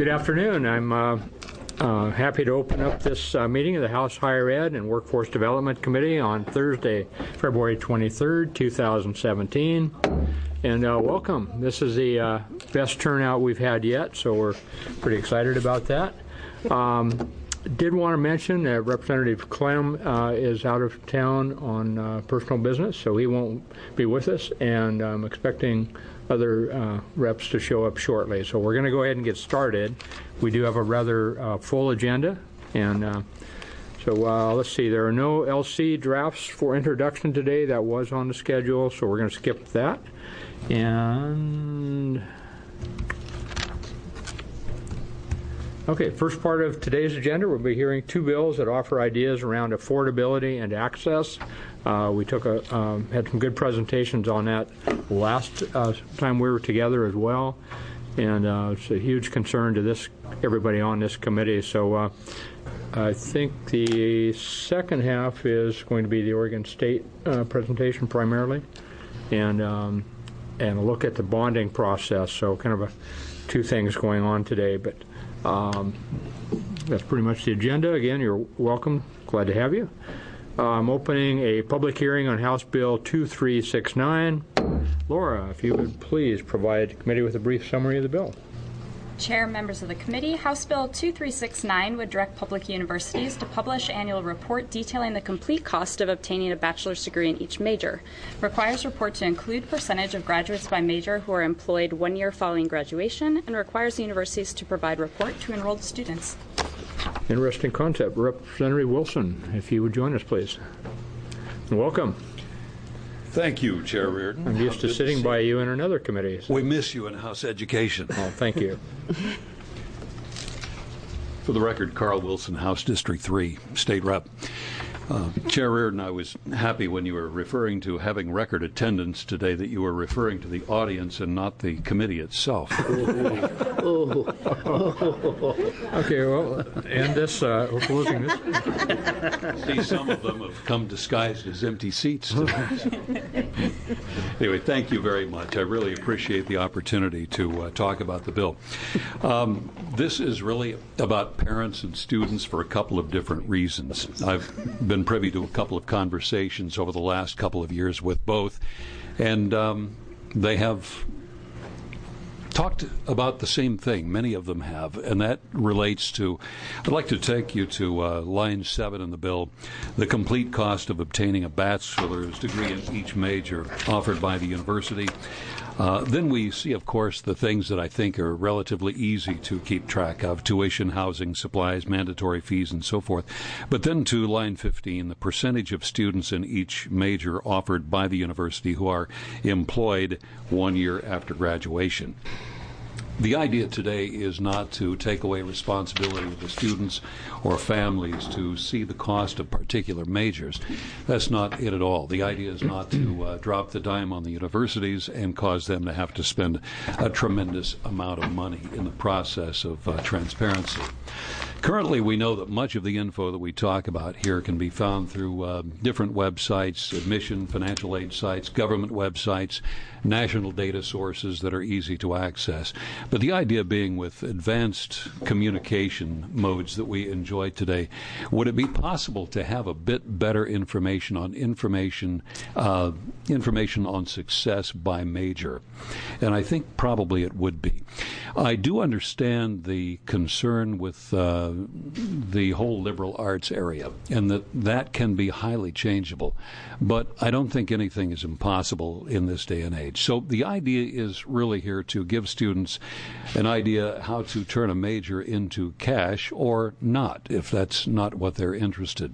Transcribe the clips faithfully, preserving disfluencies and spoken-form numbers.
Good afternoon. I'm uh, uh, happy to open up this uh, meeting of the House Higher Ed and Workforce Development Committee on Thursday, February twenty-third, two thousand seventeen. And uh, welcome. This is the uh, best turnout we've had yet, so we're pretty excited about that. Um, did want to mention that Representative Clem uh, is out of town on uh, personal business, so he won't be with us, and I'm expecting other uh, reps to show up shortly. So we're going to go ahead and get started. We do have a rather uh, full agenda, and uh, so uh, let's see, there are no L C drafts for introduction today. That was on the schedule, so we're going to skip that. And okay, first part of today's agenda, we'll be hearing two bills that offer ideas around affordability and access. Uh, we took a um, had some good presentations on that last uh, time we were together as well, and uh, it's a huge concern to this everybody on this committee. So uh, I think the second half is going to be the Oregon State uh, presentation primarily, and um, and a look at the bonding process. So kind of a, two things going on today, but um, that's pretty much the agenda. Again, you're welcome. Glad to have you. Uh, I'm opening a public hearing on House Bill two three six nine. Laura, if you would please provide the committee with a brief summary of the bill. Chair, members of the committee, House Bill two three six nine would direct public universities to publish annual report detailing the complete cost of obtaining a bachelor's degree in each major. Requires report to include percentage of graduates by major who are employed one year following graduation, and requires universities to provide report to enrolled students. Interesting concept. Representative Wilson, if you would join us, please. And welcome. Thank you, Chair Reardon. I'm used to sitting by you in another committee. So. We miss you in House Education. Oh, thank you. For the record, Carl Wilson, House District three, State Rep. Uh, Chair Reardon, I was happy when you were referring to having record attendance today that you were referring to the audience and not the committee itself. Oh. Okay, well, and this, uh, we're closing this. See, some of them have come disguised as empty seats today. Anyway, thank you very much. I really appreciate the opportunity to uh, talk about the bill. Um, this is really about parents and students for a couple of different reasons. I've been privy to a couple of conversations over the last couple of years with both, and um, they have talked about the same thing. Many of them have, and that relates to, I'd like to take you to uh, line seven in the bill, the complete cost of obtaining a bachelor's degree in each major offered by the university. Uh, then we see, of course, the things that I think are relatively easy to keep track of: tuition, housing, supplies, mandatory fees, and so forth. But then to line fifteen, the percentage of students in each major offered by the university who are employed one year after graduation. The idea today is not to take away responsibility of the students or families to see the cost of particular majors. That's not it at all. The idea is not to uh, drop the dime on the universities and cause them to have to spend a tremendous amount of money in the process of uh, transparency. Currently, we know that much of the info that we talk about here can be found through uh, different websites, admission, financial aid sites, government websites, national data sources that are easy to access. But the idea being, with advanced communication modes that we enjoy today, would it be possible to have a bit better information on information, uh, information on success by major? And I think probably it would be. I do understand the concern with uh, the whole liberal arts area, and that that can be highly changeable. But I don't think anything is impossible in this day and age. So the idea is really here to give students an idea how to turn a major into cash or not, if that's not what they're interested.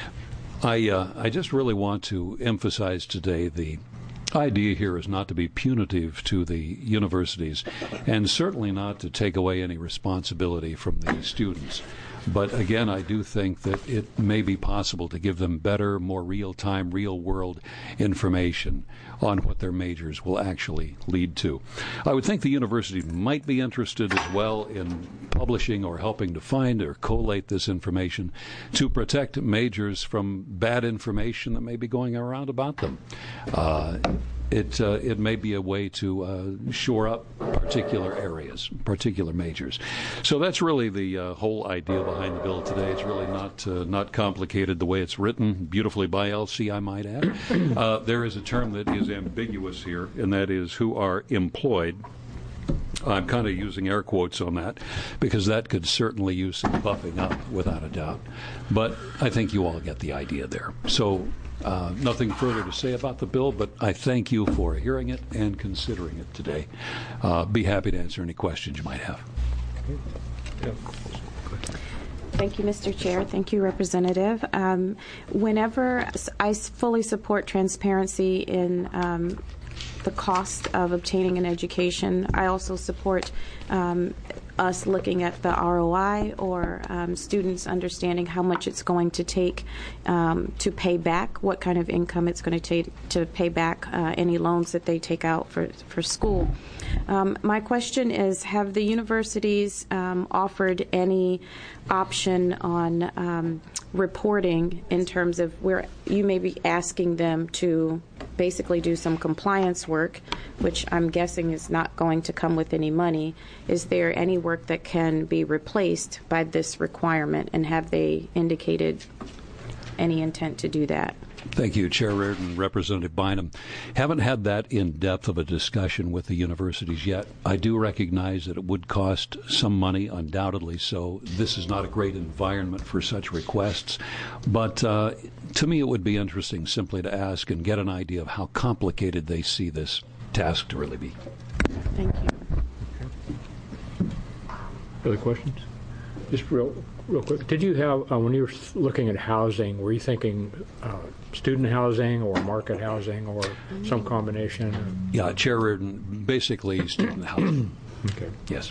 I uh, I just really want to emphasize today the idea here is not to be punitive to the universities, and certainly not to take away any responsibility from the students. But again, I do think that it may be possible to give them better, more real-time, real-world information on what their majors will actually lead to. I would think the university might be interested as well in publishing or helping to find or collate this information to protect majors from bad information that may be going around about them. Uh, it uh, it may be a way to uh, shore up particular areas, particular majors. So that's really the uh, whole idea behind the bill today. It's really not uh, not complicated the way it's written, beautifully by L C, I might add. Uh, there is a term that is ambiguous here, and that is who are employed. I'm kind of using air quotes on that because that could certainly use some buffing up without a doubt. But I think you all get the idea there. So uh, nothing further to say about the bill, but I thank you for hearing it and considering it today. Uh, be happy to answer any questions you might have. Thank you, Mister Chair. Thank you, Representative. Um, whenever I fully support transparency in um, the cost of obtaining an education, I also support um, us looking at the R O I or um, students understanding how much it's going to take um, to pay back, what kind of income it's going to take to pay back uh, any loans that they take out for, for school. Um, my question is, have the universities um, offered any option on um, reporting in terms of where you may be asking them to basically do some compliance work, which I'm guessing is not going to come with any money? Is there any work that can be replaced by this requirement, and have they indicated any intent to do that? Thank you, Chair Reardon, Representative Bynum. Haven't had that in-depth of a discussion with the universities yet. I do recognize that it would cost some money, undoubtedly, so this is not a great environment for such requests. But uh, to me, it would be interesting simply to ask and get an idea of how complicated they see this task to really be. Thank you. Other questions? Just real, real quick. Did you have, uh, when you were looking at housing, were you thinking uh, student housing or market housing or some combination? Yeah, Chair Reardon, basically student housing. Okay. Yes.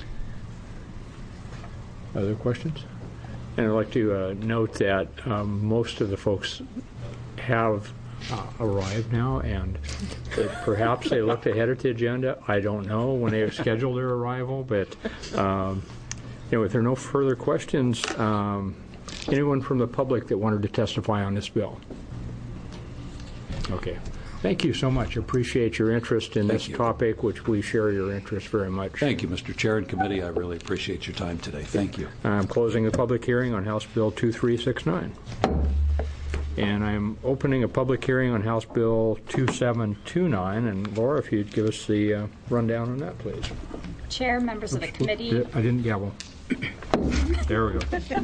Other questions? And I'd like to uh, note that um, most of the folks have uh, arrived now, and that perhaps they looked ahead at the agenda. I don't know when they have scheduled their arrival, but um, you know, if there are no further questions, um, anyone from the public that wanted to testify on this bill? Okay. Thank you so much. Appreciate your interest in Thank this you. topic, which we share your interest very much. Thank you, Mister Chair and Committee. I really appreciate your time today. Thank you. I'm closing the public hearing on House Bill two three six nine. And I'm opening a public hearing on House Bill two seven two nine. And Laura, if you'd give us the uh, rundown on that, please. Chair, members of the committee. I didn't gavel. There we go.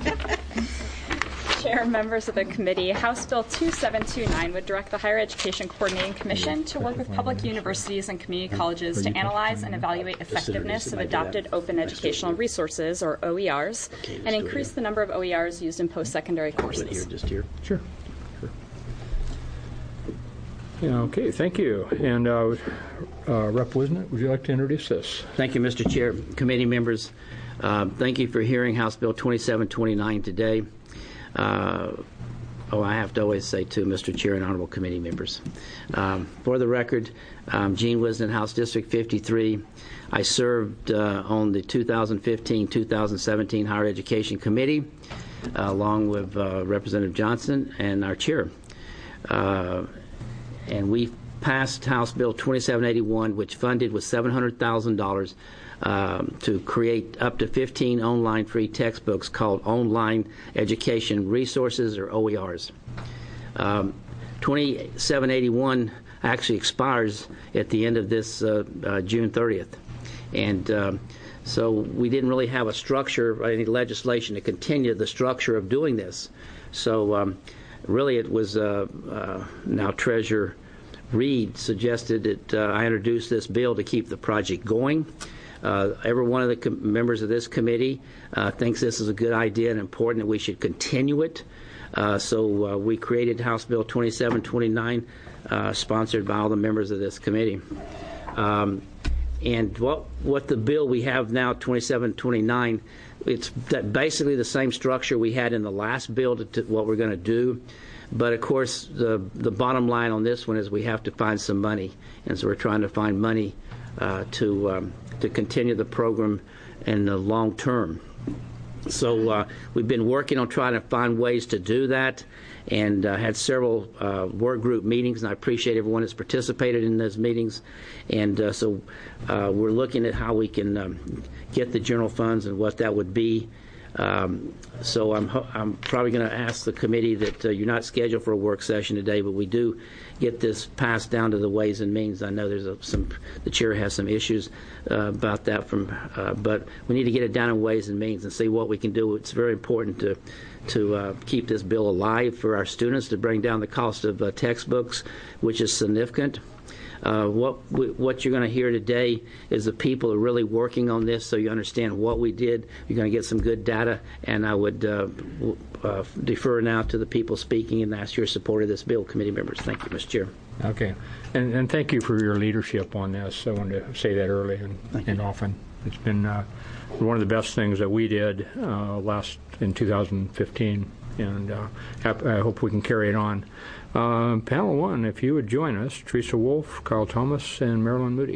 Chair, members of the committee, House Bill two seven two nine would direct the Higher Education Coordinating Commission to work with public universities and community colleges to analyze and evaluate effectiveness of adopted open educational resources, or O E Rs, and increase the number of O E Rs used in post-secondary courses. Here, just here. Sure. Sure. Yeah, okay, thank you. And uh, uh, Rep Wisnett, would you like to introduce this? Thank you, Mister Chair, committee members. Uh, thank you for hearing House Bill twenty-seven twenty-nine today. Uh, oh, I have to always say, too, Mister Chair and honorable committee members. Um, for the record, um, Gene Wisnett, House District fifty-three. I served uh, on the two thousand fifteen two thousand seventeen Higher Education Committee, uh, along with uh, Representative Johnson and our chair. Uh, and we passed House Bill twenty-seven eighty-one, which funded with seven hundred thousand dollars Um, to create up to fifteen online free textbooks called Online Education Resources, or O E Rs. Um, twenty-seven eighty-one actually expires at the end of this uh, uh, June thirtieth. And um, so we didn't really have a structure or any legislation to continue the structure of doing this. So um, really it was uh, uh, now Treasurer Reed suggested that uh, I introduce this bill to keep the project going. Uh, every one of the com- members of this committee uh, thinks this is a good idea and important that we should continue it. Uh, so uh, we created House Bill twenty-seven twenty-nine, uh, sponsored by all the members of this committee. Um, and what what the bill we have now, twenty-seven twenty-nine, it's that basically the same structure we had in the last bill to, to what we're going to do. But of course, the the bottom line on this one is we have to find some money, and so we're trying to find money uh, to um, to continue the program in the long term. So uh, we've been working on trying to find ways to do that, and uh, had several uh, work group meetings, and I appreciate everyone that's participated in those meetings. And uh, so uh, we're looking at how we can um, get the general funds and what that would be. Um, so I'm, I'm probably going to ask the committee that uh, you're not scheduled for a work session today, but we do get this passed down to the Ways and Means. I know there's a, some, the chair has some issues uh, about that, from, uh, but we need to get it down in Ways and Means and see what we can do. It's very important to to uh, keep this bill alive for our students, to bring down the cost of uh, textbooks, which is significant. Uh, what we, what you're going to hear today is the people are really working on this, so you understand what we did. You're going to get some good data, and I would uh, uh, defer now to the people speaking and ask your support of this bill, committee members. Thank you, Mister Chair. Okay, and, and thank you for your leadership on this. I wanted to say that early and, and often. It's been uh, one of the best things that we did uh, last in two thousand fifteen, and uh, I hope we can carry it on. Uh, panel one, if you would join us, Teresa Wolf, Carl Thomas, and Marilyn Moody.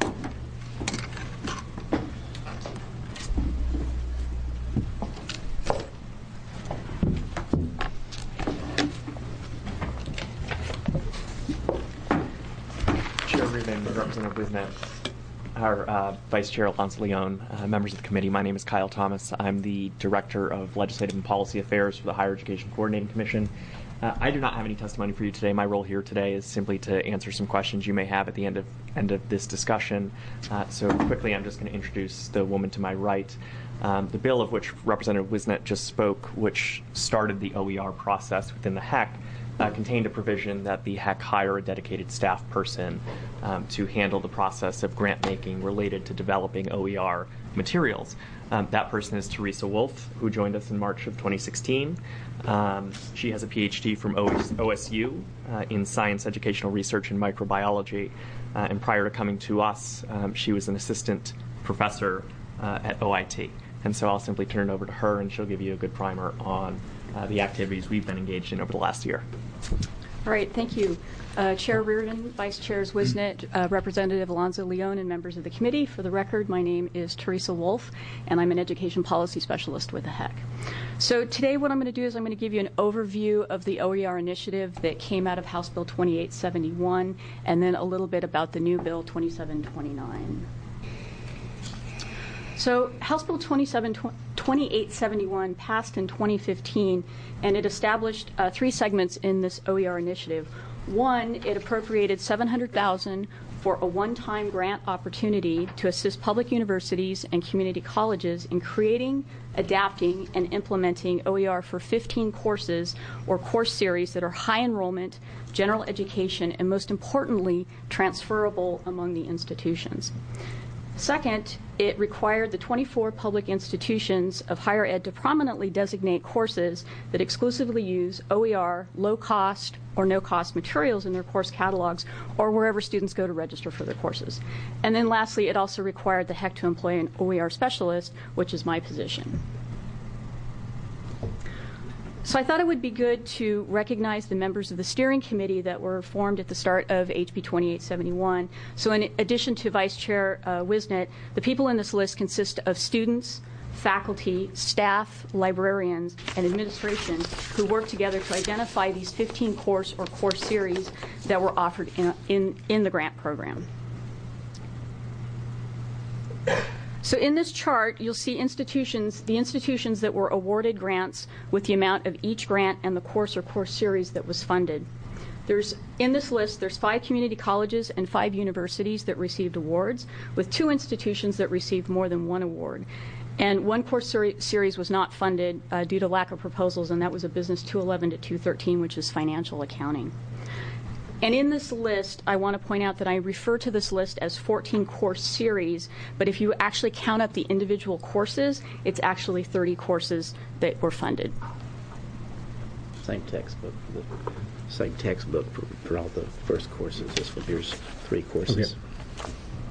Chair Rubin, Representative Wisnet, our uh, Vice Chair Alonzo Leon, uh, members of the committee, my name is Kyle Thomas. I'm the Director of Legislative and Policy Affairs for the Higher Education Coordinating Commission. Uh, I do not have any testimony for you today. My role here today is simply to answer some questions you may have at the end of end of this discussion. Uh, so quickly, I'm just going to introduce the woman to my right. Um, the bill of which Representative Wisnet just spoke, which started the O E R process within the H E C, uh, contained a provision that the H E C hire a dedicated staff person um, to handle the process of grant making related to developing O E R materials. Um, that person is Teresa Wolf, who joined us in March of twenty sixteen. Um, she has a P H D from O S U uh, in science, educational research, and microbiology. Uh, and prior to coming to us, um, she was an assistant professor uh, at O I T. And so I'll simply turn it over to her, and she'll give you a good primer on uh, the activities we've been engaged in over the last year. All right, thank you. Uh, Chair Reardon, Vice Chairs Wisnet, uh, Representative Alonzo Leon, and members of the committee. For the record, my name is Teresa Wolf, and I'm an Education Policy Specialist with the H E C. So today what I'm going to do is I'm going to give you an overview of the O E R initiative that came out of House Bill twenty-eight seventy-one, and then a little bit about the new bill twenty-seven twenty-nine. So House Bill twenty-eight seventy-one passed in twenty fifteen, and it established uh, three segments in this O E R initiative. One, it appropriated seven hundred thousand dollars for a one-time grant opportunity to assist public universities and community colleges in creating, adapting, and implementing O E R for fifteen courses or course series that are high enrollment, general education, and most importantly, transferable among the institutions. Second, it required the twenty-four public institutions of higher ed to prominently designate courses that exclusively use O E R, low-cost or no-cost materials in their course catalogs or wherever students go to register for their courses. And then lastly, it also required the H E C to employ an O E R specialist, which is my position. So I thought it would be good to recognize the members of the steering committee that were formed at the start of H B twenty-eight seventy-one. So in addition to Vice Chair uh, Wisnet, the people in this list consist of students, faculty, staff, librarians, and administration who work together to identify these fifteen course or course series that were offered in, in, in the grant program. So in this chart, you'll see institutions, the institutions that were awarded grants with the amount of each grant and the course or course series that was funded. There's, in this list, there's five community colleges and five universities that received awards, with two institutions that received more than one award. And one course seri- series was not funded uh, due to lack of proposals, and that was a Business two eleven to two thirteen, which is financial accounting. And in this list, I want to point out that I refer to this list as fourteen course series, but if you actually count up the individual courses, it's actually thirty courses that were funded. Same textbook for the same textbook for, for all the first courses. This one here's three courses. Okay.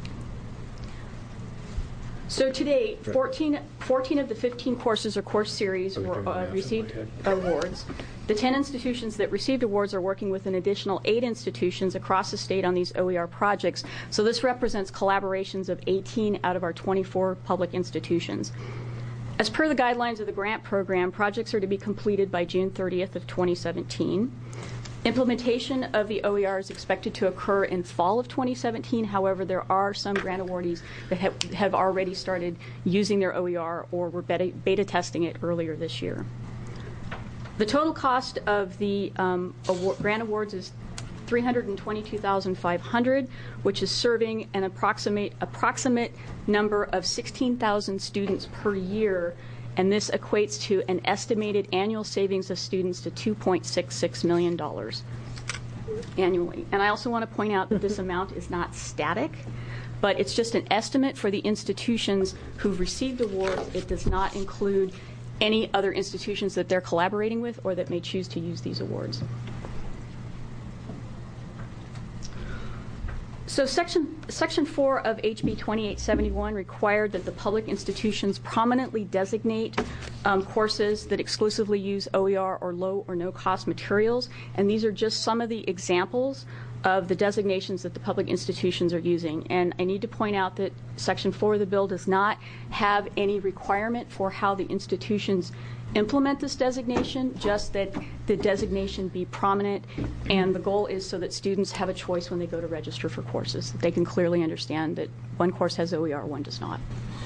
So today, fourteen, fourteen of the fifteen courses or course series were uh, received awards. The ten institutions that received awards are working with an additional eight institutions across the state on these O E R projects. So this represents collaborations of eighteen out of our twenty-four public institutions. As per the guidelines of the grant program, projects are to be completed by June thirtieth of twenty seventeen. Implementation of the O E R is expected to occur in fall of twenty seventeen. However, there are some grant awardees that have, have already started using their O E R or were beta, beta testing it earlier this year. The total cost of the um, award, grant awards is three hundred twenty-two thousand five hundred dollars, which is serving an approximate approximate number of sixteen thousand students per year, and this equates to an estimated annual savings of students to two point six six million dollars annually. And I also want to point out that this amount is not static, but it's just an estimate for the institutions who've received awards. It does not include any other institutions that they're collaborating with or that may choose to use these awards. So section, section four of H B twenty-eight seventy-one required that the public institutions prominently designate um, courses that exclusively use O E R or low or no cost materials, and these are just some of the examples of the designations that the public institutions are using. And I need to point out that section four of the bill does not have any requirement for how the institutions implement this designation, just that the designation be prominent, and the goal is so that students have a choice when they go to register for courses, that they can clearly understand that one course has O E R, one does not.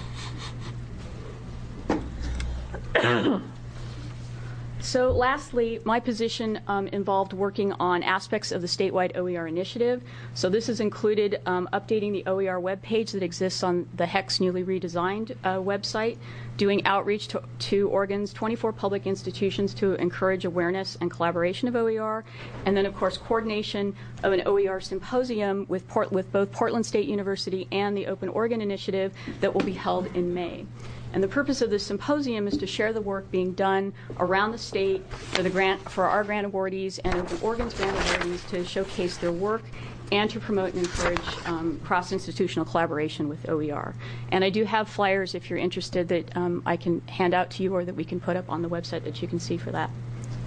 So lastly, my position um, involved working on aspects of the statewide O E R initiative. So this has included um, updating the O E R webpage that exists on the HEC's newly redesigned uh, website, doing outreach to, to Oregon's twenty-four public institutions to encourage awareness and collaboration of O E R, and then, of course, coordination of an O E R symposium with, Port, with both Portland State University and the Open Oregon Initiative that will be held in May. And the purpose of this symposium is to share the work being done around the state for the grant, for our grant awardees and Open Oregon's grant awardees, to showcase their work and to promote and encourage um, cross-institutional collaboration with O E R. And I do have flyers, if you're interested, that um, I can hand out to you or that we can put up on the website that you can see for that.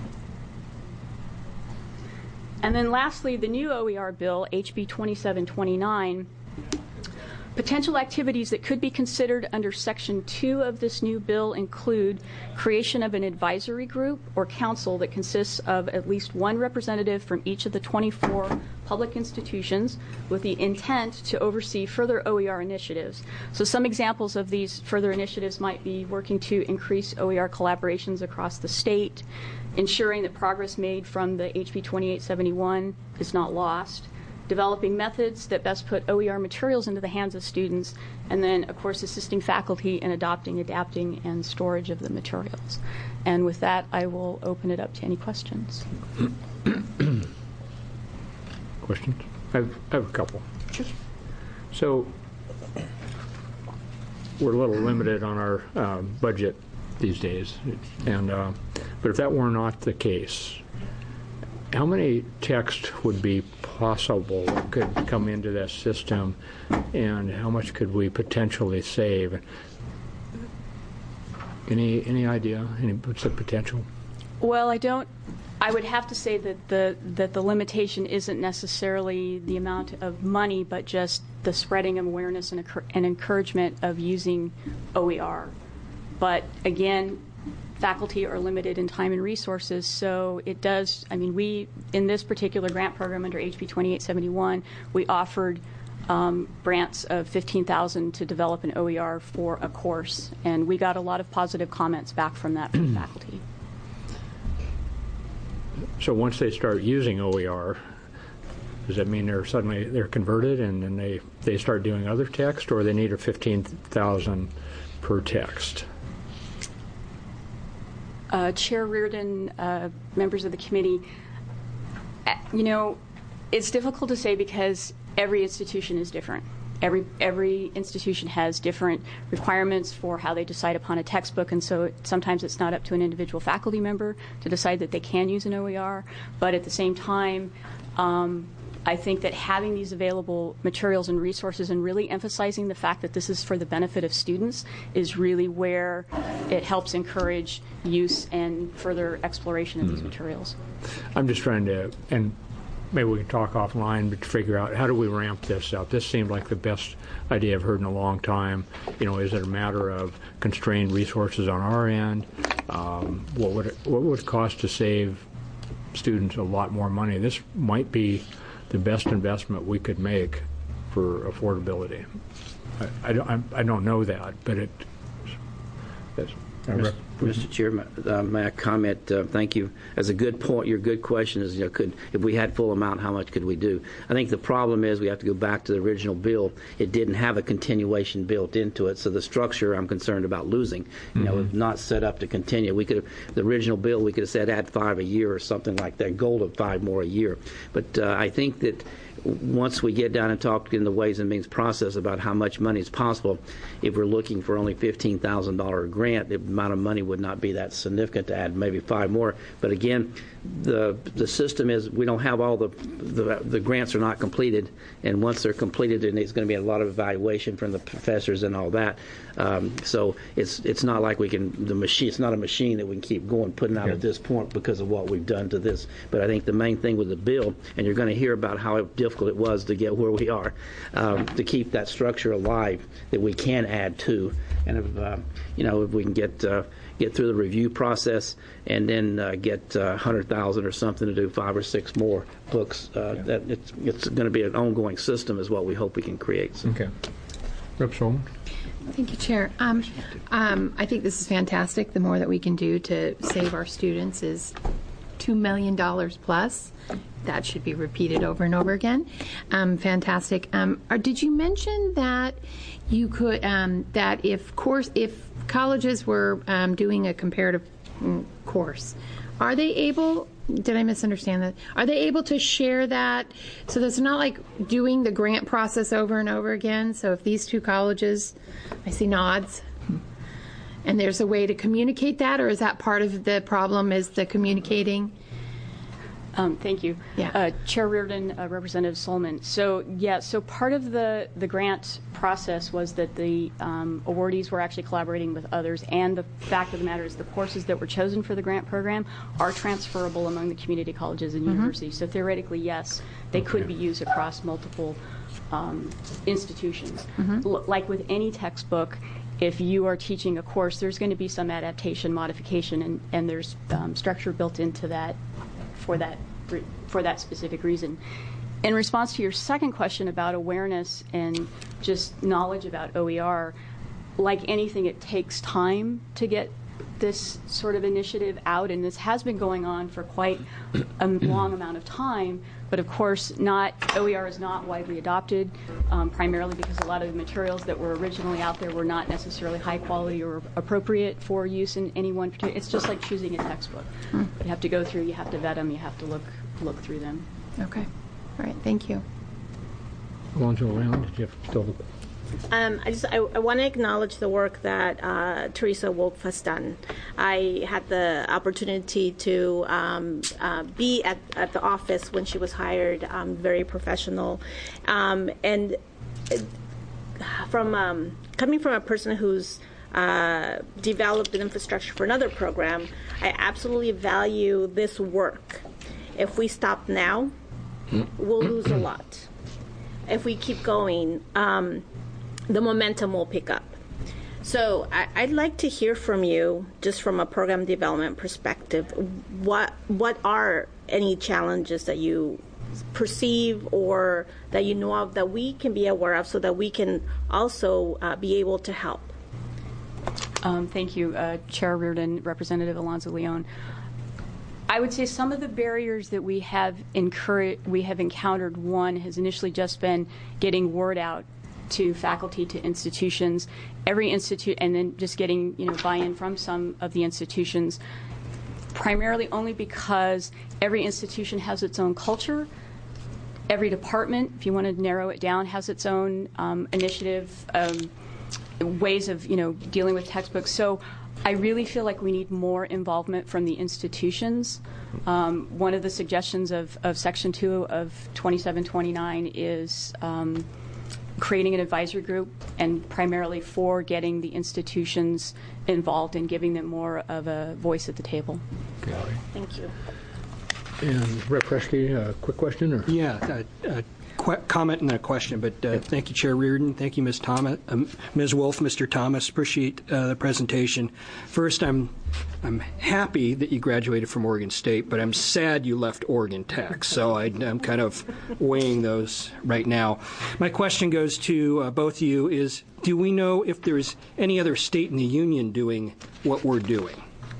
And then lastly, the new O E R bill, H B twenty-seven twenty-nine, potential activities that could be considered under Section two of this new bill include creation of an advisory group or council that consists of at least one representative from each of the twenty-four public institutions with the intent to oversee further O E R initiatives. So some examples of these further initiatives might be working to increase O E R collaborations across the state, ensuring that progress made from the H B twenty-eight seventy-one is not lost, developing methods that best put O E R materials into the hands of students, and then, of course, assisting faculty in adopting, adapting, and storage of the materials. And with that, I will open it up to any questions. Questions? I have, I have a couple. So we're a little limited on our uh, budget these days, and uh, but if that were not the case, how many texts would be possible that could come into that system, and how much could we potentially save? Any any idea? Any what's the potential? Well, I don't. I would have to say that the that the limitation isn't necessarily the amount of money, but just the spreading of awareness and, and encouragement of using O E R. But again, faculty are limited in time and resources, so it does, I mean, we, in this particular grant program under H B twenty-eight seventy-one, we offered um, grants of fifteen thousand dollars to develop an O E R for a course, and we got a lot of positive comments back from that from faculty. So once they start using O E R, does that mean they're suddenly they're converted and then they, they start doing other text, or they need a fifteen thousand dollars per text? Uh, Chair Reardon, uh, members of the committee, uh, you know, it's difficult to say because every institution is different. Every every institution has different requirements for how they decide upon a textbook, and so it, sometimes it's not up to an individual faculty member to decide that they can use an O E R. But at the same time, um, I think that having these available materials and resources and really emphasizing the fact that this is for the benefit of students is really where it helps encourage use and further exploration of mm-hmm. these materials. I'm just trying to, and maybe we can talk offline to figure out how do we ramp this up. This seemed like the best idea I've heard in a long time. You know, is it a matter of constrained resources on our end? Um, what would it, what would it cost to save students a lot more money? This might be the best investment we could make for affordability. I, I, don't, I don't know that, but it. That's, Mister Chair, uh, may I comment? Uh, thank you. As a good point, your good question is, you know, could if we had full amount, how much could we do? I think the problem is we have to go back to the original bill. It didn't have a continuation built into it, so the structure I'm concerned about losing. You mm-hmm. know, it's not set up to continue. We could have, the original bill, we could have said add five a year or something like that, goal of five more a year. But uh, I think that once we get down and talk in the Ways and Means process about how much money is possible, if we're looking for only fifteen thousand dollars grant, the amount of money would not be that significant to add maybe five more. But again, the the system is we don't have all the, the the grants are not completed, and once they're completed, then there's going to be a lot of evaluation from the professors and all that. Um, so it's it's not like we can the machine. It's not a machine that we can keep going putting out yeah. at this point because of what we've done to this. But I think the main thing with the bill, and you're going to hear about how difficult it was to get where we are, um, to keep that structure alive that we can add to, and if uh, you know if we can get uh, get through the review process and then uh, get uh, one hundred thousand or something to do five or six more books, uh, yeah. that it's it's going to be an ongoing system is what we hope we can create. So. Okay, Representative Solomon. Thank you, Chair. Um, um, I think this is fantastic. The more that we can do to save our students is two million dollars plus. That should be repeated over and over again. Um, fantastic. Um, or did you mention that you could um, that if course if colleges were um, doing a comparative mm, course, are they able? Did I misunderstand that? Are they able to share that so that it's not like doing the grant process over and over again? So if these two colleges, I see nods, and there's a way to communicate that, or is that part of the problem? Is the communicating? Um, thank you. Yeah. Uh, Chair Reardon, uh, Representative Solomon. So, yeah, so part of the, the grant process was that the um, awardees were actually collaborating with others, and the fact of the matter is the courses that were chosen for the grant program are transferable among the community colleges and mm-hmm. universities. So theoretically, yes, they okay. could be used across multiple um, institutions. Mm-hmm. L- like with any textbook, if you are teaching a course, there's going to be some adaptation, modification, and, and there's um, structure built into that for that for that specific reason. In response to your second question about awareness and just knowledge about O E R, like anything, it takes time to get this sort of initiative out, and this has been going on for quite a long amount of time. But of course, not O E R is not widely adopted, um, primarily because a lot of the materials that were originally out there were not necessarily high quality or appropriate for use in any one particular. It's just like choosing a textbook. Hmm. You have to go through, you have to vet them, you have to look look through them. Okay. All right. Thank you. Alonzo around. Did you have still? Um, I just I, I want to acknowledge the work that uh, Teresa Wolf has done. I had the opportunity to um, uh, be at, at the office when she was hired, um, very professional. Um, and from um, coming from a person who's uh, developed an infrastructure for another program, I absolutely value this work. If we stop now, we'll lose a lot. If we keep going, um, the momentum will pick up. So I, I'd like to hear from you, just from a program development perspective, what what are any challenges that you perceive or that you know of that we can be aware of so that we can also uh, be able to help? Um, thank you, uh, Chair Reardon, Representative Alonzo Leon. I would say some of the barriers that we have incur- we have encountered, one has initially just been getting word out to faculty, to institutions, every institute, and then just getting, you know, buy-in from some of the institutions, primarily only because every institution has its own culture. Every department, if you want to narrow it down, has its own um, initiative, um, ways of, you know, dealing with textbooks. So I really feel like we need more involvement from the institutions. Um, one of the suggestions of, of Section two of twenty-seven twenty-nine is um, creating an advisory group, and primarily for getting the institutions involved and giving them more of a voice at the table. Thank you. And Rep Reschke, a quick question? Or? Yeah, uh, uh, qu- comment and a question, but uh, thank you, Chair Reardon. Thank you, Miz Thomas, um, Miz Wolf, Mister Thomas. Appreciate uh, the presentation. First, I'm I'm happy that you graduated from Oregon State, but I'm sad you left Oregon Tech. So I, I'm kind of weighing those right now. My question goes to uh, both of you: Is do we know if there's any other state in the union doing what we're doing?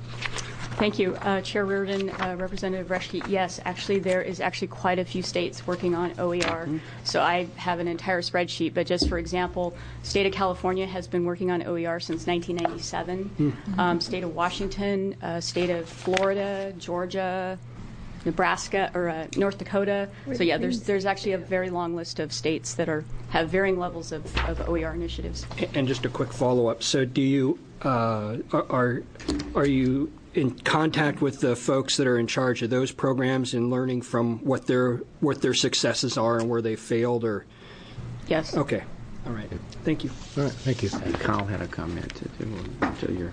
Thank you, uh, Chair Reardon, uh, Representative Reschke. Yes, actually, there is actually quite a few states working on O E R. Mm-hmm. So I have an entire spreadsheet. But just for example, state of California has been working on O E R since nineteen ninety-seven. Mm-hmm. Um, state of Washington, uh, state of Florida, Georgia, Nebraska, or uh, North Dakota. So yeah, there's there's actually a very long list of states that are have varying levels of, of O E R initiatives. And just a quick follow-up. So do you uh, are are you in contact with the folks that are in charge of those programs and learning from what their what their successes are and where they failed? Or yes. Okay. All right. Thank you. All right. Thank you. And Kyle had a comment to, to, to your.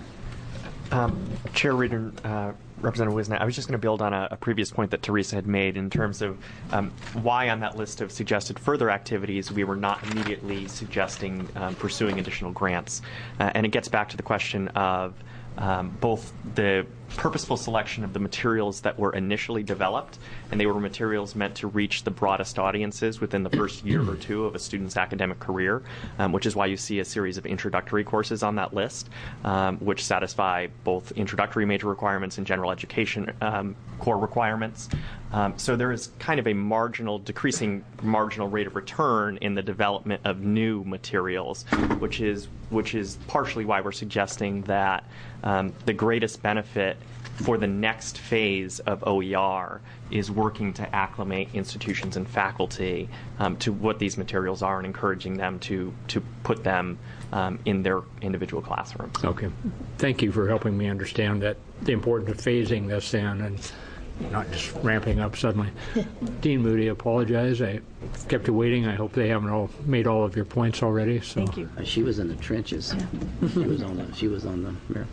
Um, Chair Reardon, uh, Representative Wisnet, I was just going to build on a, a previous point that Teresa had made in terms of um, why on that list of suggested further activities we were not immediately suggesting um, pursuing additional grants. Uh, and it gets back to the question of Um, both the purposeful selection of the materials that were initially developed, and they were materials meant to reach the broadest audiences within the first year or two of a student's academic career, um, which is why you see a series of introductory courses on that list, um, which satisfy both introductory major requirements and general education um, core requirements. Um, so there is kind of a marginal, decreasing marginal rate of return in the development of new materials, which is which is partially why we're suggesting that um, the greatest benefit for the next phase of O E R is working to acclimate institutions and faculty um, to what these materials are and encouraging them to to put them um, in their individual classrooms. Okay. Thank you for helping me understand that the importance of phasing this in and not just ramping up suddenly. Dean Moody, I apologize. I kept you waiting. I hope they haven't all made all of your points already. So. Thank you. Uh, she was in the trenches. Yeah. she was on the. She was on the. Yeah.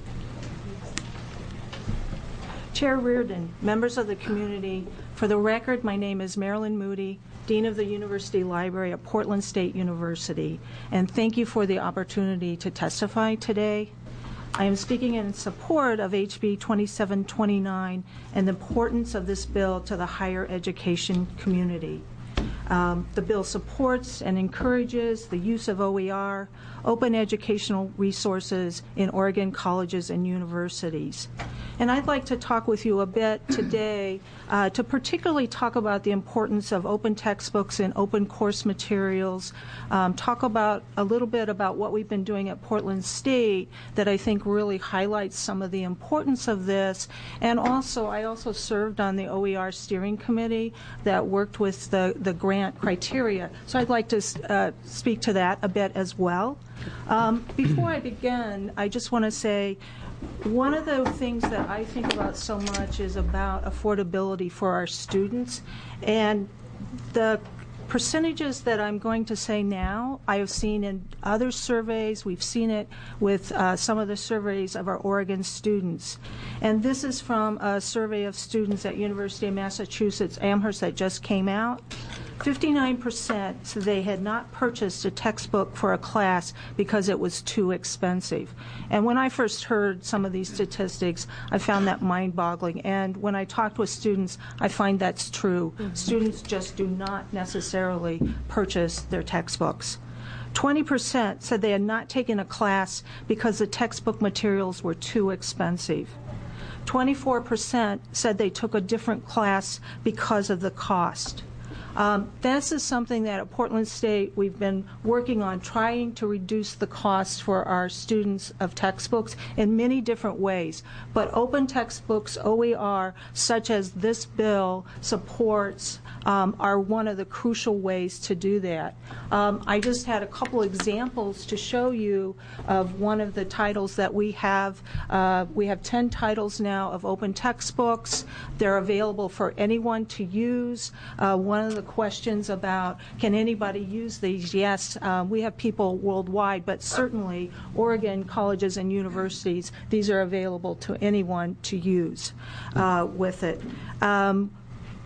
Chair Reardon, members of the community, for the record, my name is Marilyn Moody, Dean of the University Library at Portland State University, and thank you for the opportunity to testify today. I am speaking in support of H B twenty-seven twenty-nine and the importance of this bill to the higher education community. Um, the bill supports and encourages the use of O E R, open educational resources in Oregon colleges and universities. And I'd like to talk with you a bit today uh, to particularly talk about the importance of open textbooks and open course materials, um, talk about a little bit about what we've been doing at Portland State that I think really highlights some of the importance of this. And also, I also served on the O E R steering committee that worked with the, the grant criteria. So I'd like to uh, speak to that a bit as well. Um, before I begin, I just want to say one of the things that I think about so much is about affordability for our students. And the percentages that I'm going to say now, I have seen in other surveys. We've seen it with uh, some of the surveys of our Oregon students. And this is from a survey of students at University of Massachusetts Amherst that just came out. fifty-nine percent said they had not purchased a textbook for a class because it was too expensive. And when I first heard some of these statistics, I found that mind-boggling. And when I talked with students, I find that's true. Mm-hmm. Students just do not necessarily purchase their textbooks. twenty percent said they had not taken a class because the textbook materials were too expensive. twenty-four percent said they took a different class because of the cost. Um, this is something that at Portland State we've been working on, trying to reduce the cost for our students of textbooks in many different ways. But open textbooks, O E R, such as this bill supports, um, are one of the crucial ways to do that. Um, I just had a couple examples to show you of one of the titles that we have. Uh, we have ten titles now of open textbooks. They're available for anyone to use. Uh, one of the questions about can anybody use these? Yes, um, we have people worldwide, but certainly Oregon colleges and universities, these are available to anyone to use uh, with it. Um,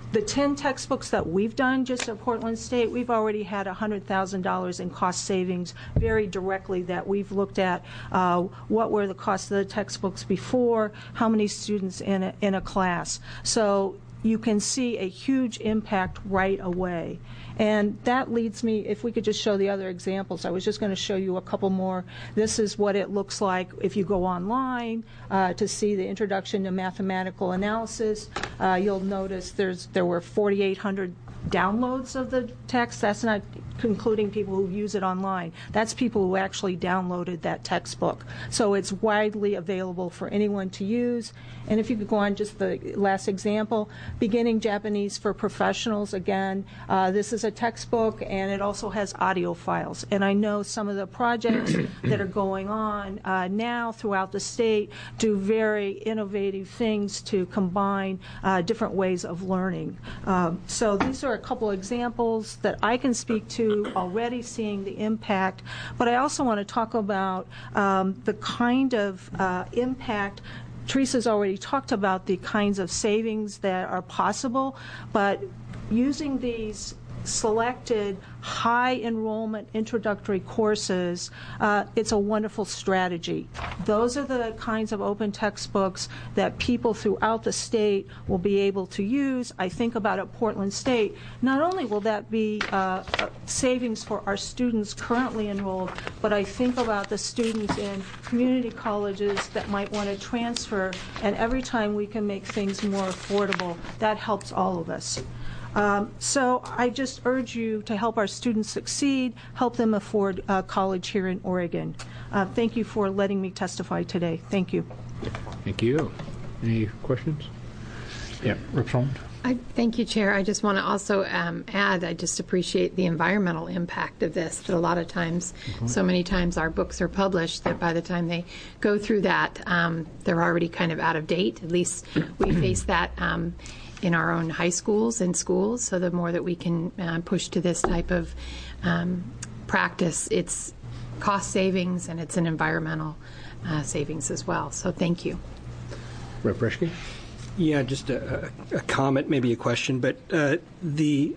the ten textbooks that we've done just at Portland State, we've already had one hundred thousand dollars in cost savings very directly that we've looked at. Uh, what were the costs of the textbooks before? How many students in a, in a class? So you can see a huge impact right away. And that leads me, if we could just show the other examples. I was just going to show you a couple more. This is what it looks like if you go online uh, to see the introduction to mathematical analysis. Uh, you'll notice there's there were forty-eight hundred downloads of the text. That's not including people who use it online. That's people who actually downloaded that textbook. So it's widely available for anyone to use. And if you could go on just the last example, Beginning Japanese for Professionals, again, uh, this is a textbook and it also has audio files. And I know some of the projects that are going on uh, now throughout the state do very innovative things to combine uh, different ways of learning. Um, so these are a couple examples that I can speak to, already seeing the impact. But I also want to talk about um, the kind of uh, impact. Teresa's already talked about the kinds of savings that are possible, but using these selected high enrollment introductory courses, uh, it's a wonderful strategy. Those are the kinds of open textbooks that people throughout the state will be able to use. I think about at Portland State, not only will that be uh, savings for our students currently enrolled, but I think about the students in community colleges that might want to transfer, and every time we can make things more affordable, that helps all of us. Um, so I just urge you to help our students succeed, help them afford uh, college here in Oregon. Uh, thank you for letting me testify today. Thank you. Thank you. Any questions? Yeah, Representative. I, thank you, Chair. I just want to also um, add, I just appreciate the environmental impact of this, that a lot of times, mm-hmm. so many times our books are published that by the time they go through that, um, they're already kind of out of date. At least we face that um, in our own high schools and schools. So the more that we can uh, push to this type of um, practice, it's cost savings and it's an environmental uh, savings as well. So thank you. Representative Reschke? Yeah, just a, a comment, maybe a question, but uh, the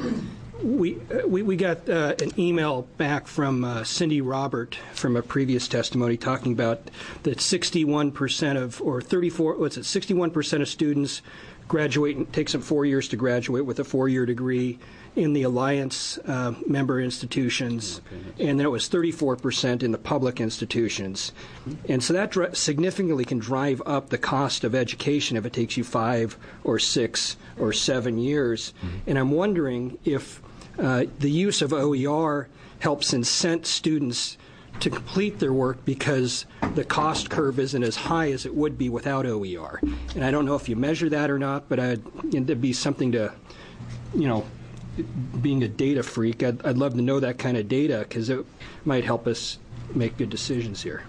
we, uh, we we got uh, an email back from uh, Cindy Robert from a previous testimony talking about that sixty-one percent of, or thirty-four, what's it, sixty-one percent of students graduate, and takes them four years to graduate with a four-year degree in the Alliance uh, member institutions, and then it was thirty-four percent in the public institutions. And so that dr- significantly can drive up the cost of education if it takes you five or six or seven years. Mm-hmm. And I'm wondering if uh, the use of O E R helps incent students to complete their work because the cost curve isn't as high as it would be without O E R. And I don't know if you measure that or not, but I'd, it'd be something to, you know, being a data freak, I'd, I'd love to know that kind of data because it might help us make good decisions here.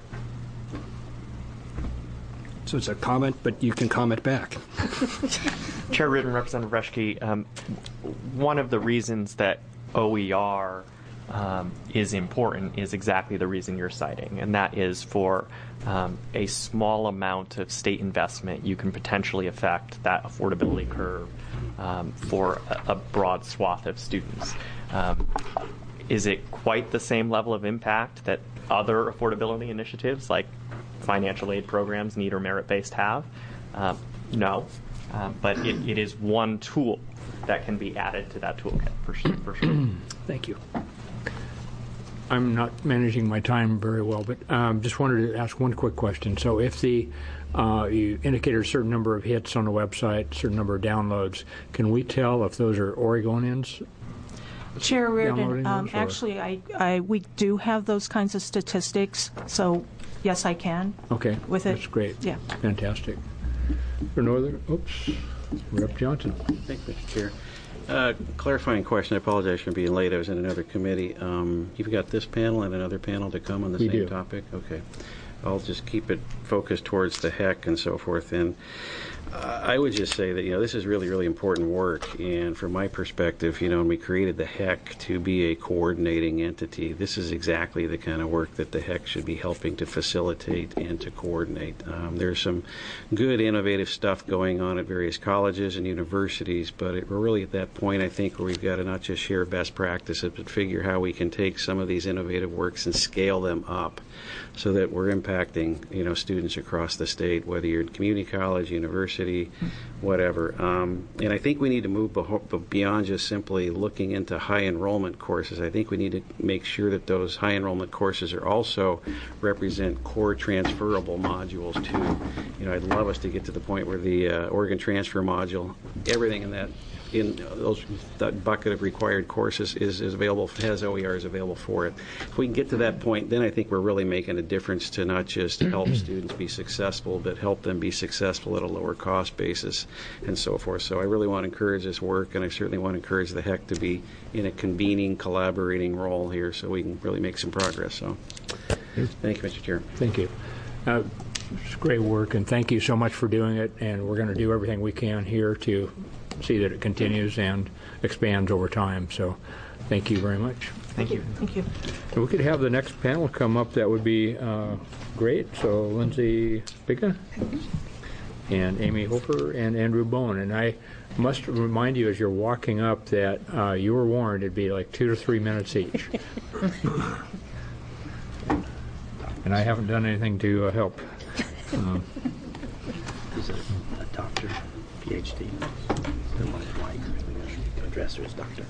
So it's a comment, but you can comment back. Chair Rudin, Representative Reschke, um, one of the reasons that O E R um, is important is exactly the reason you're citing, and that is for um, a small amount of state investment, you can potentially affect that affordability curve Um, for a, a broad swath of students. Um, is it quite the same level of impact that other affordability initiatives like financial aid programs, need or merit-based have? Um, no, um, but it, it is one tool that can be added to that toolkit for sure. For sure. Thank you. I'm not managing my time very well, but um, just wanted to ask one quick question. So if the uh, you indicated a certain number of hits on the website, a certain number of downloads, can we tell if those are Oregonians? Chair Downloading Reardon, um, those, or- actually, I, I, we do have those kinds of statistics, so yes, I can. Okay, with it. that's great. Yeah. Fantastic. For no other, oops, Representative Johnson. Thank you, Mister Chair. Uh, clarifying question. I apologize for being late. I was in another committee. Um, you've got this panel and another panel to come on the We same do. topic? Okay. I'll just keep it focused towards the H E C and so forth. And uh, I would just say that, you know, this is really, really important work. And from my perspective, you know, when we created the H E C to be a coordinating entity, this is exactly the kind of work that the H E C should be helping to facilitate and to coordinate. Um, there's some good, innovative stuff going on at various colleges and universities, but it, we're really at that point, I think, where we've got to not just share best practices, but figure how we can take some of these innovative works and scale them up so that we're impacting, you know, students across the state, whether you're in community college, university, whatever. Um, and I think we need to move beho- beyond just simply looking into high enrollment courses. I think we need to make sure that those high enrollment courses are also represent core transferable modules too. You know, I'd love us to get to the point where the uh, Oregon transfer module, everything in that in those that bucket of required courses is, is available, has O E Rs available for it. If we can get to that point, then I think we're really making a difference to not just help students be successful, but help them be successful at a lower cost basis and so forth. So I really want to encourage this work, and I certainly want to encourage the H E C to be in a convening, collaborating role here so we can really make some progress. So thank you, Mister Chair. Thank you. Uh, it's great work, and thank you so much for doing it, and we're going to do everything we can here to see that it continues and expands over time. So thank you very much. Thank you. Thank you. If we could have the next panel come up, that would be uh, great. So Lindsay Biga and Amy Hofer and Andrew Bone. And I must remind you as you're walking up that uh, you were warned it'd be like two to three minutes each. And I haven't done anything to uh, help. Um, He's a, a doctor, P H D. Address her as doctor.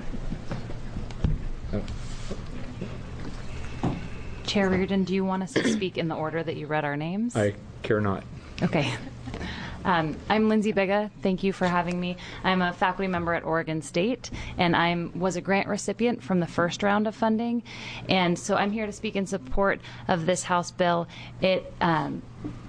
Chair Reardon, do you want us to speak in the order that you read our names? I care not. Okay. Um, I'm Lindsay Biga. Thank you for having me. I'm a faculty member at Oregon State, and I was a grant recipient from the first round of funding. And so I'm here to speak in support of this House bill. It um,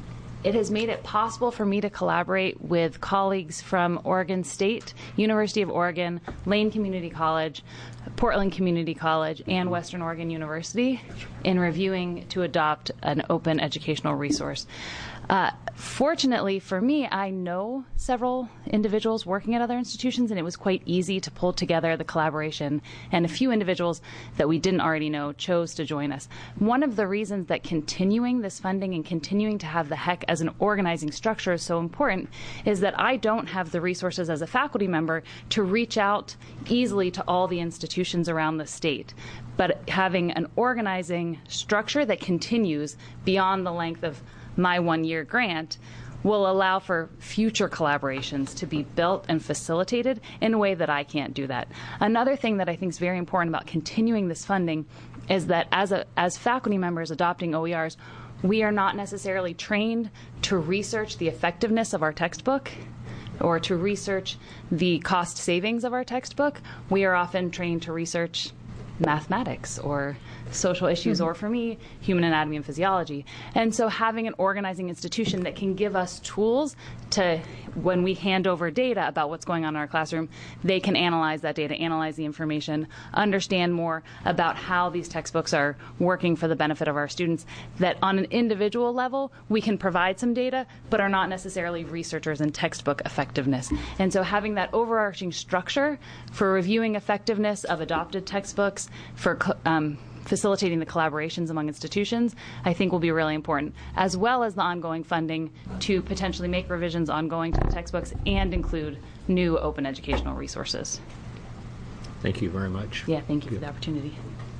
It has made it possible for me to collaborate with colleagues from Oregon State, University of Oregon, Lane Community College, Portland Community College, and Western Oregon University in reviewing to adopt an open educational resource. Uh, fortunately for me, I know several individuals working at other institutions, and it was quite easy to pull together the collaboration, and a few individuals that we didn't already know chose to join us. One of the reasons that continuing this funding and continuing to have the H E C as an organizing structure is so important is that I don't have the resources as a faculty member to reach out easily to all the institutions around the state. But having an organizing structure that continues beyond the length of my one-year grant will allow for future collaborations to be built and facilitated in a way that I can't do that. Another thing that I think is very important about continuing this funding is that as a, as faculty members adopting O E Rs, we are not necessarily trained to research the effectiveness of our textbook or to research the cost savings of our textbook. We are often trained to research mathematics or social issues, mm-hmm. or for me, human anatomy and physiology. And so having an organizing institution that can give us tools to, when we hand over data about what's going on in our classroom, they can analyze that data, analyze the information, understand more about how these textbooks are working for the benefit of our students, that on an individual level, we can provide some data, but are not necessarily researchers in textbook effectiveness. And so having that overarching structure for reviewing effectiveness of adopted textbooks, for um, facilitating the collaborations among institutions, I think will be really important, as well as the ongoing funding to potentially make revisions ongoing to the textbooks and include new open educational resources. Thank you very much. Yeah, thank you for the opportunity.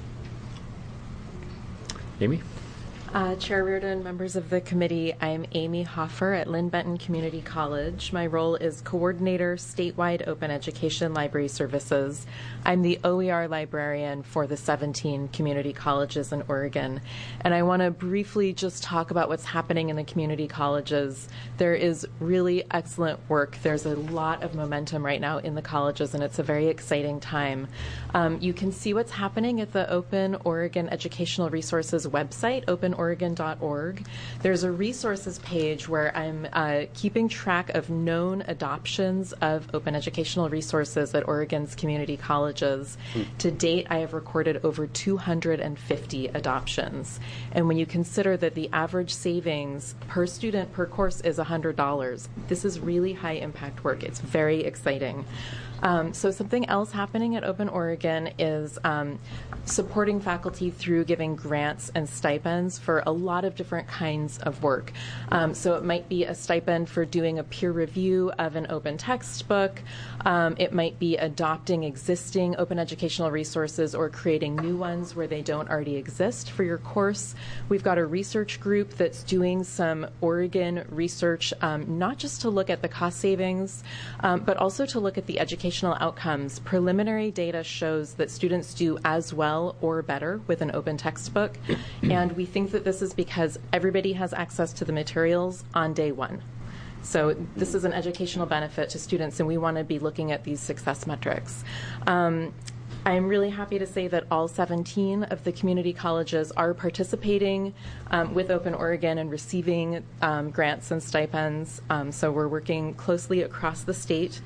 Amy? Uh, Chair Reardon, members of the committee, I am Amy Hoffer at Lynn Benton Community College. My role is Coordinator, Statewide Open Education Library Services. I'm the O E R librarian for the seventeen community colleges in Oregon. And I want to briefly just talk about what's happening in the community colleges. There is really excellent work. There's a lot of momentum right now in the colleges, and it's a very exciting time. Um, you can see what's happening at the Open Oregon Educational Resources website, open oregon dot org. There's a resources page where I'm uh, keeping track of known adoptions of open educational resources at Oregon's community colleges. Mm. To date, I have recorded over two hundred fifty adoptions. And when you consider that the average savings per student per course is one hundred dollars, this is really high impact work. It's very exciting. Um, so something else happening at Open Oregon is um, supporting faculty through giving grants and stipends for a lot of different kinds of work. Um, so it might be a stipend for doing a peer review of an open textbook. Um, it might be adopting existing open educational resources or creating new ones where they don't already exist for your course. We've got a research group that's doing some Oregon research, um, not just to look at the cost savings, um, but also to look at the education outcomes. Preliminary data shows that students do as well or better with an open textbook, and we think that this is because everybody has access to the materials on day one. So this is an educational benefit to students, and we want to be looking at these success metrics. Um, I'm really happy to say that all seventeen of the community colleges are participating um, with Open Oregon and receiving um, grants and stipends, um, so we're working closely across the state.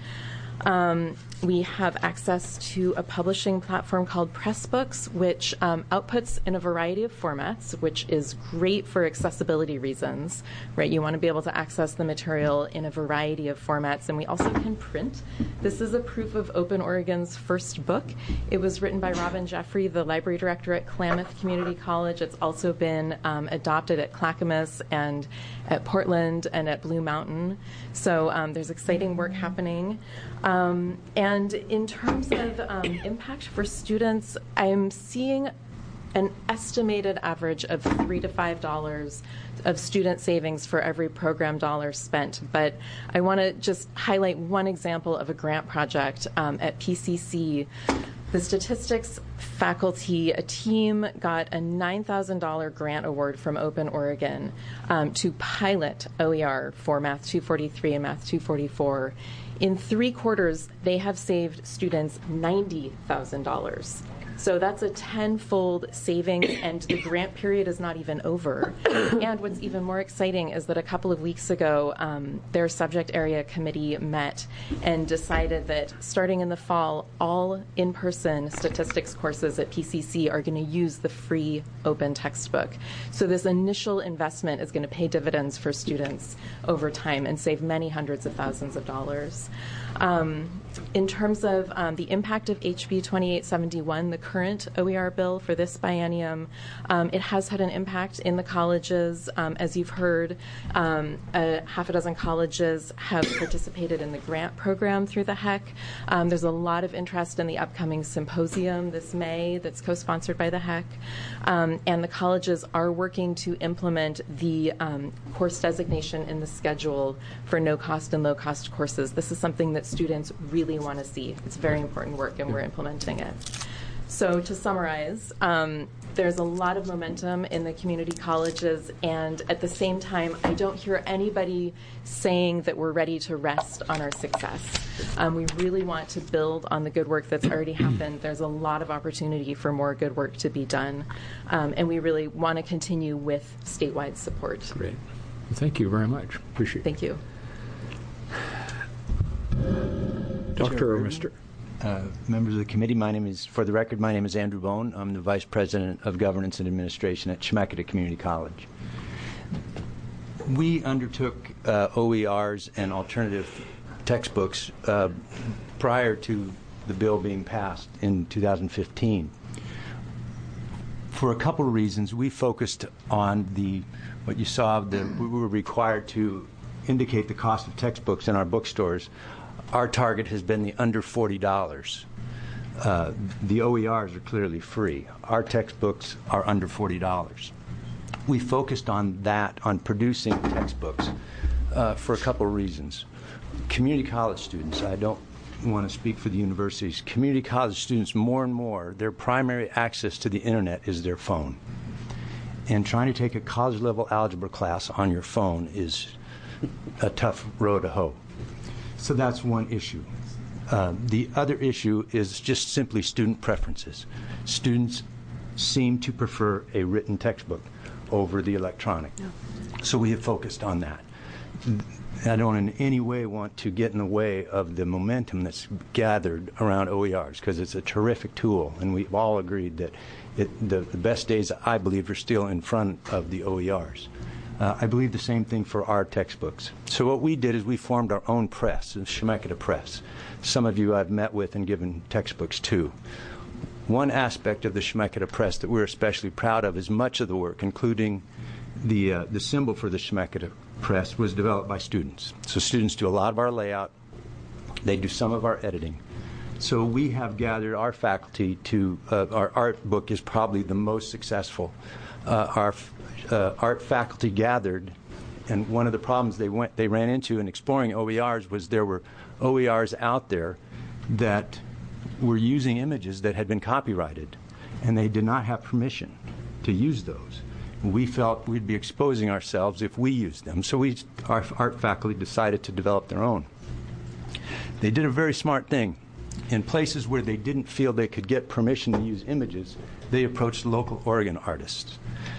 Um, we have access to a publishing platform called Pressbooks, which um, outputs in a variety of formats, which is great for accessibility reasons, right? You want to be able to access the material in a variety of formats, and we also can print. This is a proof of Open Oregon's first book. It was written by Robin Jeffrey, the library director at Klamath Community College. It's also been um, adopted at Clackamas and at Portland and at Blue Mountain. So um, there's exciting work happening. Um, and in terms of um, impact for students, I'm seeing an estimated average of three to five dollars of student savings for every program dollar spent. But I want to just highlight one example of a grant project um, at P C C. The statistics faculty, a team got a nine thousand dollars grant award from Open Oregon um, to pilot O E R for Math two forty-three and Math two forty-four. In three quarters, they have saved students ninety thousand dollars. So that's a tenfold savings, and the grant period is not even over. And what's even more exciting is that a couple of weeks ago, um, their subject area committee met and decided that starting in the fall, all in-person statistics courses at P C C are going to use the free open textbook. So this initial investment is going to pay dividends for students over time and save many hundreds of thousands of dollars. Um, in terms of um, the impact of H B twenty-eight seventy-one, the current O E R bill for this biennium, um, it has had an impact in the colleges. Um, as you've heard, um, a half a dozen colleges have participated in the grant program through the H E C. Um, there's a lot of interest in the upcoming symposium this May that's co-sponsored by the H E C. Um, and the colleges are working to implement the um, course designation in the schedule for no-cost and low-cost courses. This is something that students really want to see. It's very important work, and we're implementing it. So to summarize, um, there's a lot of momentum in the community colleges, and at the same time, I don't hear anybody saying that we're ready to rest on our success. Um, we really want to build on the good work that's already happened. There's a lot of opportunity for more good work to be done, um, and we really want to continue with statewide support. Great. Thank you very much. Appreciate it. Thank you. Doctor or Mister Uh, members of the committee, my name is, for the record, my name is Andrew Bone. I'm the Vice President of Governance and Administration at Chemeketa Community College. We undertook uh, O E Rs and alternative textbooks uh, prior to the bill being passed in two thousand fifteen. For a couple of reasons, we focused on the, what you saw, the, we were required to indicate the cost of textbooks in our bookstores. Our target has been the under forty dollars. Uh, the O E Rs are clearly free. Our textbooks are under forty dollars. We focused on that, on producing textbooks, uh, for a couple of reasons. Community college students, I don't want to speak for the universities, community college students, more and more, their primary access to the internet is their phone. And trying to take a college-level algebra class on your phone is a tough row to hoe. So that's one issue. Uh, the other issue is just simply student preferences. Students seem to prefer a written textbook over the electronic. No. So we have focused on that. I don't in any way want to get in the way of the momentum that's gathered around O E Rs, because it's a terrific tool, and we've all agreed that it, the, the best days, I believe, are still in front of the O E Rs. Uh, I believe the same thing for our textbooks. So what we did is we formed our own press, the Schmeketa Press. Some of you I've met with and given textbooks to. One aspect of the Schmeketa Press that we're especially proud of is much of the work, including the, uh, the symbol for the Schmeketa Press, was developed by students. So students do a lot of our layout. They do some of our editing. So we have gathered our faculty to, uh, our art book is probably the most successful. Uh, our uh, art faculty gathered, and one of the problems they went they ran into in exploring O E Rs was there were O E Rs out there that were using images that had been copyrighted, and they did not have permission to use those. We felt we'd be exposing ourselves if we used them, so we, our art faculty decided to develop their own. They did a very smart thing. In places where they didn't feel they could get permission to use images, they approached local Oregon artists.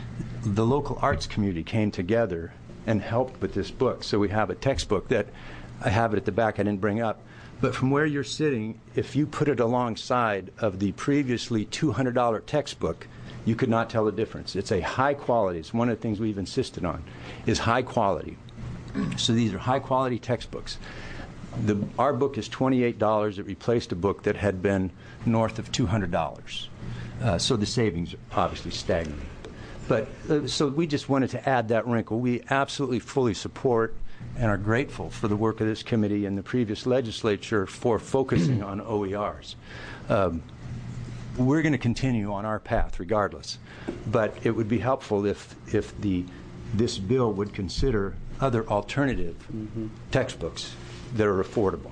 The local arts community came together and helped with this book. So we have a textbook that, I have it at the back, I didn't bring up, but from where you're sitting, if you put it alongside of the previously two hundred dollar textbook, you could not tell the difference. It's a high quality. It's one of the things we've insisted on, is high quality. So these are high quality textbooks. The, our book is twenty-eight dollars. It replaced a book that had been north of two hundred dollars. Uh, so the savings are obviously staggering. But uh, so we just wanted to add that wrinkle. We absolutely fully support and are grateful for the work of this committee and the previous legislature for focusing on O E Rs. Um, we're going to continue on our path regardless, but it would be helpful if if the this bill would consider other alternative mm-hmm. textbooks that are affordable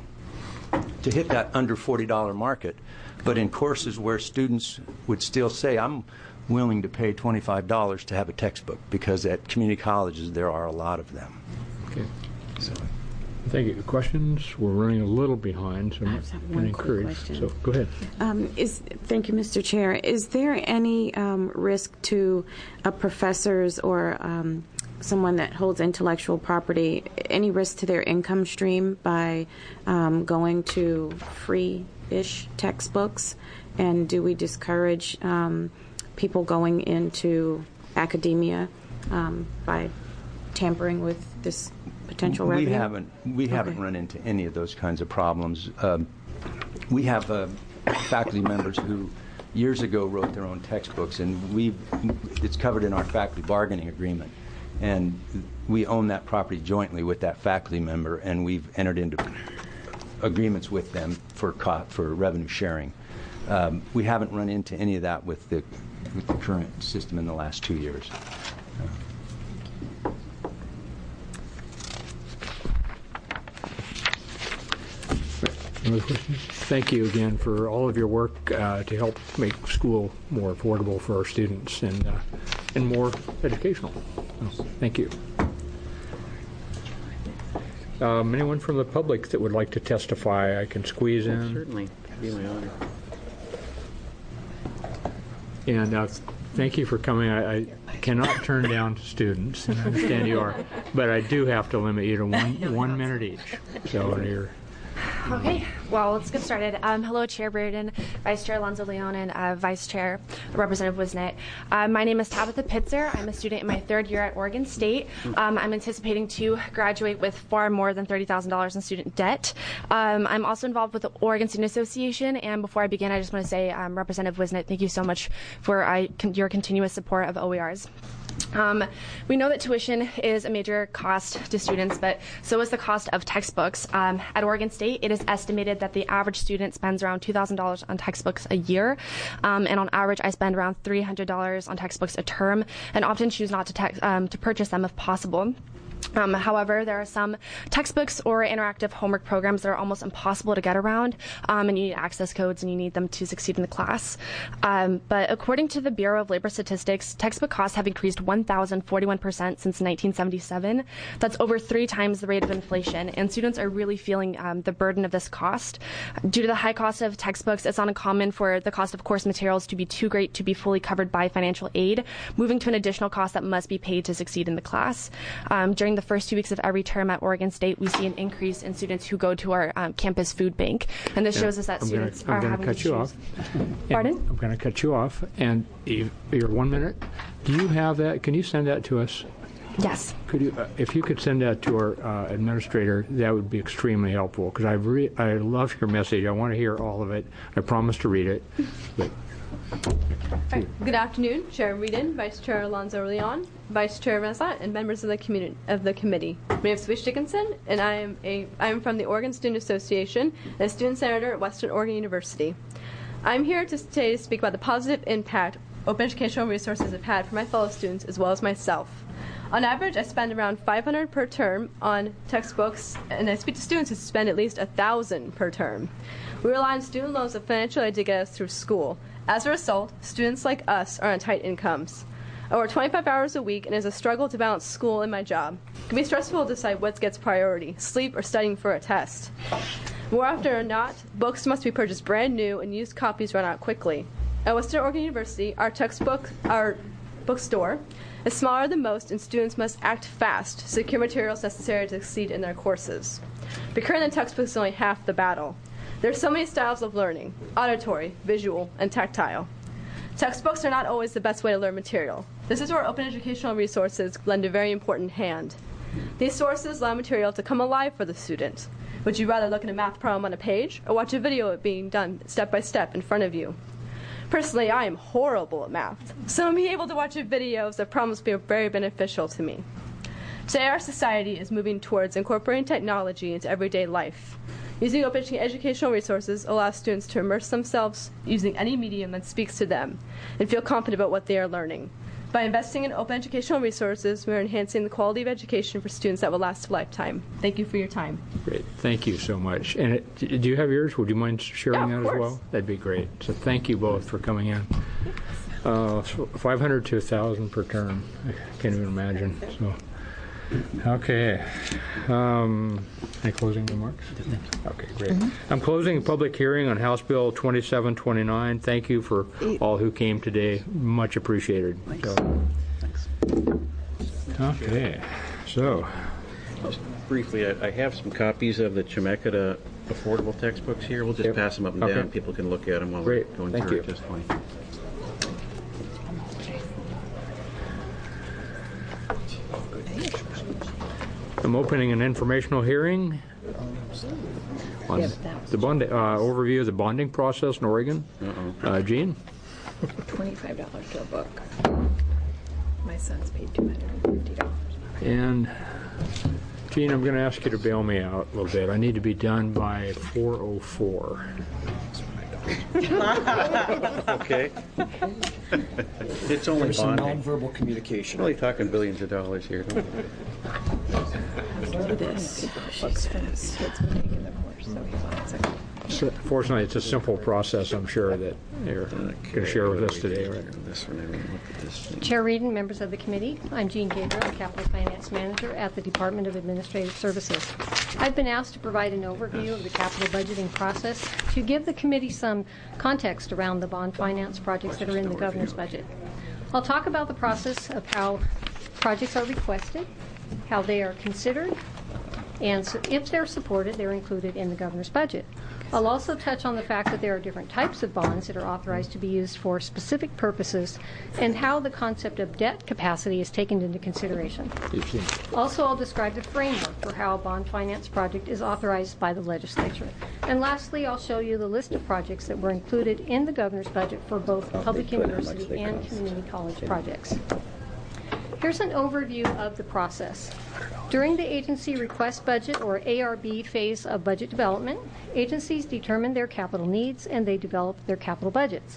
to hit that under forty dollar market, but in courses where students would still say, I'm willing to pay twenty-five dollars to have a textbook, because at community colleges there are a lot of them. Okay. So, thank you. Questions? We're running a little behind, so I'm one encouraged. Question. So go ahead. Um, is thank you, Mister Chair. Is there any um, risk to a professors or um, someone that holds intellectual property, any risk to their income stream by um, going to free-ish textbooks? And do we discourage um, people going into academia um, by tampering with this potential we revenue? Haven't, we okay. haven't run into any of those kinds of problems. Um, we have uh, faculty members who years ago wrote their own textbooks, and we it's covered in our faculty bargaining agreement. And we own that property jointly with that faculty member, and we've entered into agreements with them for co- for revenue sharing. Um, we haven't run into any of that with the with the current system in the last two years. Other questions? Thank you again for all of your work uh, to help make school more affordable for our students and uh, and more educational. So, thank you. Um, anyone from the public that would like to testify, I can squeeze in. Certainly. It'd be my honor. And uh, thank you for coming. I, I cannot turn down students, and I understand you are, but I do have to limit you to one one minute each. So you're. Okay, well, let's get started. Um, hello, Chair Brereton, Vice Chair Alonzo Leon, and uh, Vice Chair Representative Wisnet. Uh, my name is Tabitha Pitzer. I'm a student in my third year at Oregon State. Um, I'm anticipating to graduate with far more than thirty thousand dollars in student debt. Um, I'm also involved with the Oregon Student Association, and before I begin, I just want to say, um, Representative Wisnet, thank you so much for uh, con- your continuous support of O E Rs. Um, we know that tuition is a major cost to students, but so is the cost of textbooks. Um, at Oregon State, it is estimated that the average student spends around two thousand dollars on textbooks a year, um, and on average, I spend around three hundred dollars on textbooks a term, and often choose not to, te- um, to purchase them if possible. Um, however, there are some textbooks or interactive homework programs that are almost impossible to get around, um, and you need access codes and you need them to succeed in the class. Um, but according to the Bureau of Labor Statistics, textbook costs have increased one thousand forty-one percent since nineteen seventy-seven. That's over three times the rate of inflation, and students are really feeling um, the burden of this cost. Due to the high cost of textbooks, it's not uncommon for the cost of course materials to be too great to be fully covered by financial aid, moving to an additional cost that must be paid to succeed in the class. Um, during the first two weeks of every term at Oregon State, we see an increase in students who go to our um, campus food bank, and this Yeah, shows us that I'm students gonna, are I'm gonna having cut to you choose. off. Pardon? And I'm going to cut you off, and you- you're one minute. Do you have that? Can you send that to us? Yes. Could you, uh, if you could send that to our uh, administrator, that would be extremely helpful, because I re- I love your message. I want to hear all of it. I promise to read it. But Right. Good afternoon, Chair Whedon, Vice Chair Alonzo Leon, Vice Chair Mesa, and members of the community of the committee. My name is Swish Dickinson, and I am a I am from the Oregon Student Association and a student senator at Western Oregon University. I'm here to today to speak about the positive impact open educational resources have had for my fellow students as well as myself. On average, I spend around five hundred dollars per term on textbooks, and I speak to students who spend at least one thousand dollars per term. We rely on student loans and financial aid to get us through school. As a result, students like us are on tight incomes. I work twenty-five hours a week, and it is a struggle to balance school and my job. It can be stressful to decide what gets priority, sleep or studying for a test. More often than not, books must be purchased brand new, and used copies run out quickly. At Western Oregon University, our textbook, our bookstore, is smaller than most, and students must act fast to secure materials necessary to succeed in their courses. Procuring the textbooks is only half the battle. There are so many styles of learning: auditory, visual, and tactile. Textbooks are not always the best way to learn material. This is where open educational resources lend a very important hand. These sources allow material to come alive for the student. Would you rather look at a math problem on a page or watch a video of it being done step by step in front of you? Personally, I am horrible at math, so being able to watch videos of problems be very beneficial to me. Today, our society is moving towards incorporating technology into everyday life. Using open educational resources allows students to immerse themselves using any medium that speaks to them and feel confident about what they are learning. By investing in open educational resources, we are enhancing the quality of education for students that will last a lifetime. Thank you for your time. great. Thank you so much. And it, do you have yours? Would you mind sharing Yeah, of that as course. well? That'd be great. So thank you both for coming in. Uh, so five hundred to one thousand per term. I can't even imagine. So, okay. Um, any closing remarks? Okay, great. I'm closing the public hearing on House Bill twenty-seven twenty-nine. Thank you for all who came today. Much appreciated. So, okay. So, Just briefly, I, I have some copies of the Chemeketa affordable textbooks here. We'll just Yep. pass them up and Okay. down. People can look at them while Great. we're going Thank through you. it just fine. I'm opening an informational hearing on the bond, uh, overview of the bonding process in Oregon. Uh-oh. Uh, Gene? twenty-five dollars to a book. My son's paid two hundred fifty dollars. And Gene, I'm going to ask you to bail me out a little bit. I need to be done by four oh four. Okay. It's only There's some bonding. nonverbal communication. We're only talking billions of dollars here. Don't we? This. She's finished. Kids been taking the course, so he wants it. So, fortunately, it's a simple process, I'm sure, that you're going to share with us today. Right? This one, I mean, look at this thing. Chair Reedon, members of the committee, I'm Jean Gabriel, Capital Finance Manager at the Department of Administrative Services. I've been asked to provide an overview of the capital budgeting process to give the committee some context around the bond finance projects that are in the governor's budget. I'll talk about the process of how projects are requested, how they are considered, and so if they're supported, they're included in the governor's budget. I'll also touch on the fact that there are different types of bonds that are authorized to be used for specific purposes and how the concept of debt capacity is taken into consideration. Also, I'll describe the framework for how a bond finance project is authorized by the legislature. And lastly, I'll show you the list of projects that were included in the governor's budget for both public university and community college projects. Here's an overview of the process. During the agency request budget, or A R B, phase of budget development, agencies determine their capital needs and they develop their capital budgets.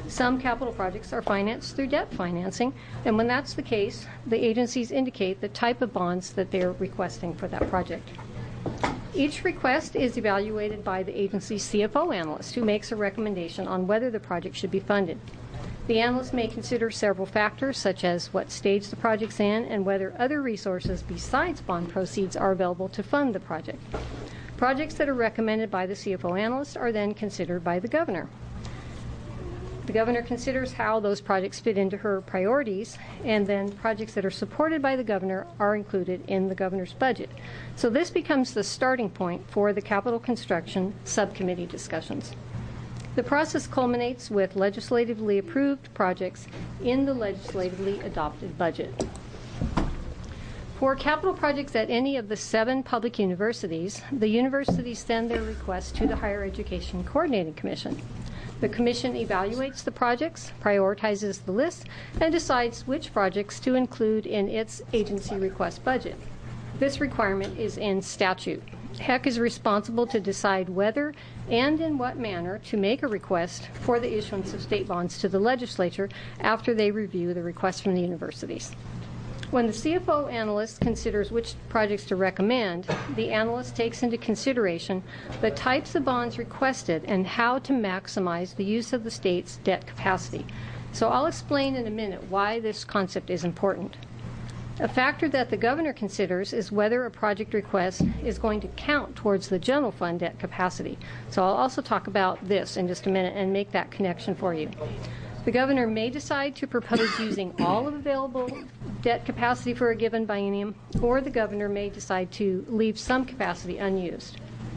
Some capital projects are financed through debt financing, and when that's the case, the agencies indicate the type of bonds that they're requesting for that project. Each request is evaluated by the agency's C F O analyst, who makes a recommendation on whether the project should be funded. The analyst may consider several factors, such as what stage the project's in and whether other resources besides bond proceeds are available to fund the project. Projects that are recommended by the C F O analyst are then considered by the governor. The governor considers how those projects fit into her priorities, and then projects that are supported by the governor are included in the governor's budget. So this becomes the starting point for the capital construction subcommittee discussions. The process culminates with legislatively approved projects in the legislatively adopted budget. For capital projects at any of the seven public universities, the universities send their requests to the Higher Education Coordinating Commission. The commission evaluates the projects, prioritizes the list, and decides which projects to include in its agency request budget. This requirement is in statute. H E C is responsible to decide whether and in what manner to make a request for the issuance of state bonds to the legislature after they review the request from the universities. When the C F O analyst considers which projects to recommend, the analyst takes into consideration the types of bonds requested and how to maximize the use of the state's debt capacity. So I'll explain in a minute why this concept is important. A factor that the governor considers is whether a project request is going to count towards the general fund debt capacity. So I'll also talk about this in just a minute and make that connection for you. The governor may decide to propose using all of available debt capacity for a given biennium, or the governor may decide to leave some capacity unused.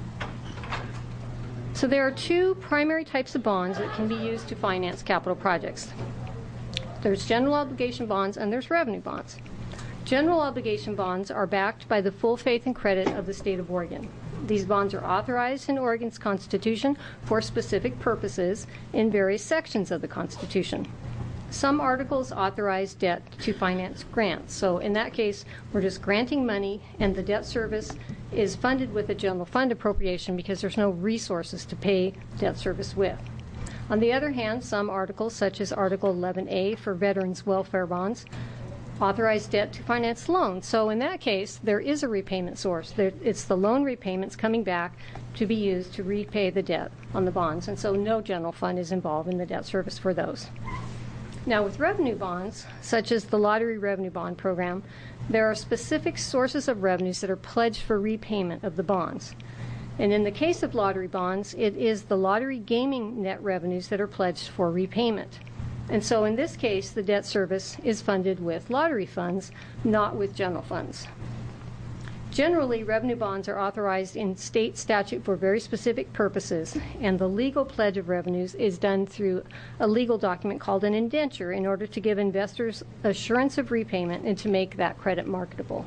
So there are two primary types of bonds that can be used to finance capital projects. There's general obligation bonds and there's revenue bonds. General obligation bonds are backed by the full faith and credit of the state of Oregon. These bonds are authorized in Oregon's Constitution for specific purposes in various sections of the Constitution. Some articles authorize debt to finance grants. So in that case, we're just granting money, and the debt service is funded with a general fund appropriation because there's no resources to pay debt service with. On the other hand, some articles, such as Article eleven A for veterans' welfare bonds, authorize debt to finance loans. So in that case, there is a repayment source. There, it's the loan repayments coming back to be used to repay the debt on the bonds. And so no general fund is involved in the debt service for those. Now with revenue bonds, such as the Lottery Revenue Bond Program, there are specific sources of revenues that are pledged for repayment of the bonds. And in the case of lottery bonds, it is the lottery gaming net revenues that are pledged for repayment. And so in this case, the debt service is funded with lottery funds, not with general funds. Generally, revenue bonds are authorized in state statute for very specific purposes, and the legal pledge of revenues is done through a legal document called an indenture in order to give investors assurance of repayment and to make that credit marketable.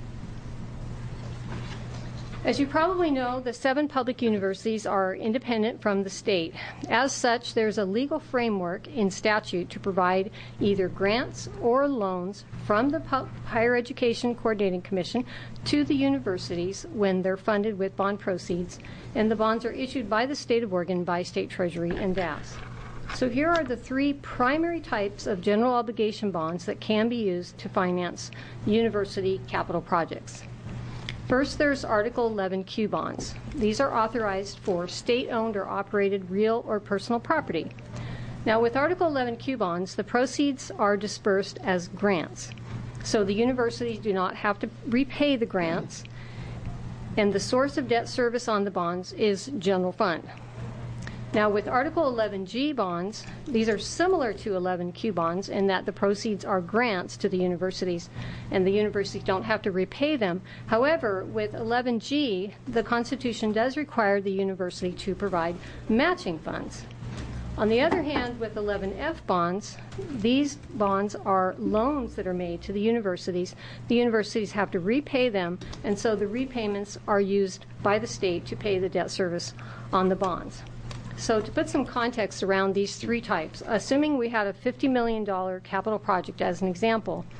As you probably know, the seven public universities are independent from the state. As such, there's a legal framework in statute to provide either grants or loans from the Higher Education Coordinating Commission to the universities when they're funded with bond proceeds, and the bonds are issued by the state of Oregon by State Treasury and D A S. So here are the three primary types of general obligation bonds that can be used to finance university capital projects. First, there's Article eleven Q bonds. These are authorized for state-owned or operated real or personal property. Now, with Article eleven Q bonds, the proceeds are dispersed as grants. So the universities do not have to repay the grants, and the source of debt service on the bonds is general fund. Now, with Article eleven G bonds, these are similar to eleven Q bonds in that the proceeds are grants to the universities, and the universities don't have to repay them. However, with eleven G, the Constitution does require the university to provide matching funds. On the other hand, with eleven F bonds, these bonds are loans that are made to the universities. The universities have to repay them, and so the repayments are used by the state to pay the debt service on the bonds. So to put some context around these three types, assuming we had a fifty million dollars capital project as an example,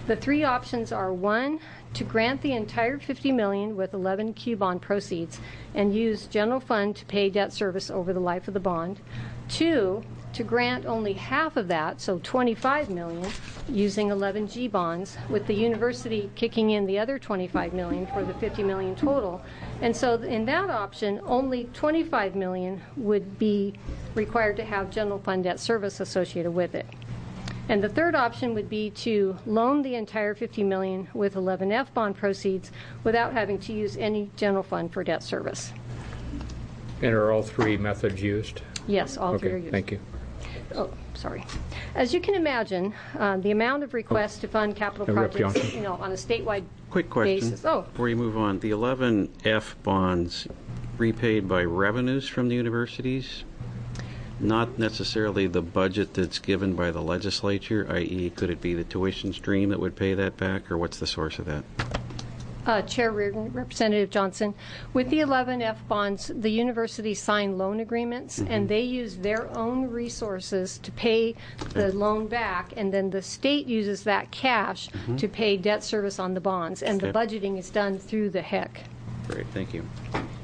The three options are: one, to grant the entire fifty million dollars with eleven Q bond proceeds and use general fund to pay debt service over the life of the bond; two, to grant only half of that, so twenty-five million dollars, using eleven G bonds, with the university kicking in the other twenty-five million dollars for the fifty million dollars total. And so in that option, only twenty-five million dollars would be required to have general fund debt service associated with it. And the third option would be to loan the entire fifty million dollars with eleven F bond proceeds without having to use any general fund for debt service. And are all three methods used? Yes, all okay, three are used. Thank you. Oh, sorry. As you can imagine, uh, the amount of requests to fund capital Rep. projects, Johnson. you know, on a statewide Quick question basis. Oh, before you move on. The eleven F bonds repaid by revenues from the universities, not necessarily the budget that's given by the legislature, that is, could it be the tuition stream that would pay that back, or what's the source of that? Uh, Chair Reardon, Representative Johnson, with the eleven F bonds, the universities sign loan agreements, mm-hmm. and they use their own resources to pay the loan back, and then the state uses that cash mm-hmm. to pay debt service on the bonds, and okay. the budgeting is done through the H E C. Great, thank you.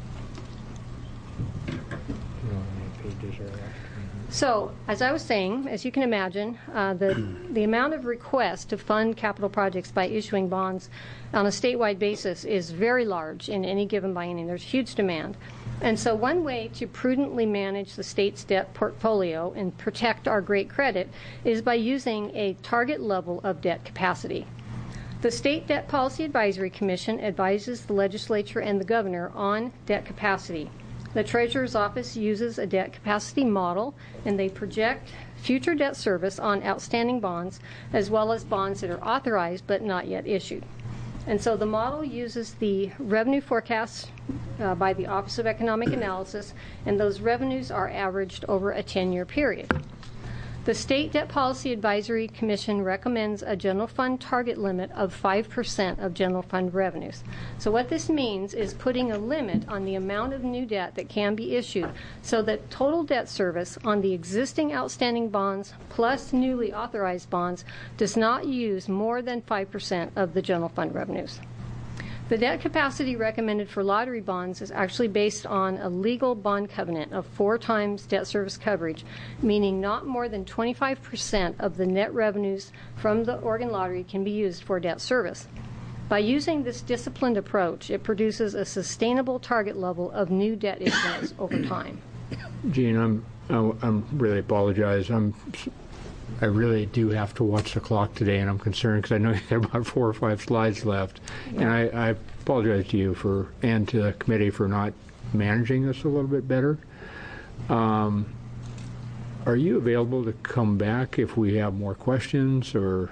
So, as I was saying, as you can imagine, uh, the, the amount of requests to fund capital projects by issuing bonds on a statewide basis is very large in any given biennium. There's huge demand. And so one way to prudently manage the state's debt portfolio and protect our great credit is by using a target level of debt capacity. The State Debt Policy Advisory Commission advises the legislature and the governor on debt capacity. The Treasurer's Office uses a debt capacity model, and they project future debt service on outstanding bonds, as well as bonds that are authorized but not yet issued. And so the model uses the revenue forecasts uh, by the Office of Economic Analysis, and those revenues are averaged over a ten-year period. The State Debt Policy Advisory Commission recommends a general fund target limit of five percent of general fund revenues. So what this means is putting a limit on the amount of new debt that can be issued so that total debt service on the existing outstanding bonds plus newly authorized bonds does not use more than five percent of the general fund revenues. The debt capacity recommended for lottery bonds is actually based on a legal bond covenant of four times debt service coverage, meaning not more than twenty-five percent of the net revenues from the Oregon Lottery can be used for debt service. By using this disciplined approach, it produces a sustainable target level of new debt issuance over time. Gene, I'm, I'm really apologize. I'm I really do have to watch the clock today, and I'm concerned because I know there are about four or five slides left. Yeah. And I, I apologize to you for and to the committee for not managing this a little bit better. Um, are you available to come back if we have more questions, or?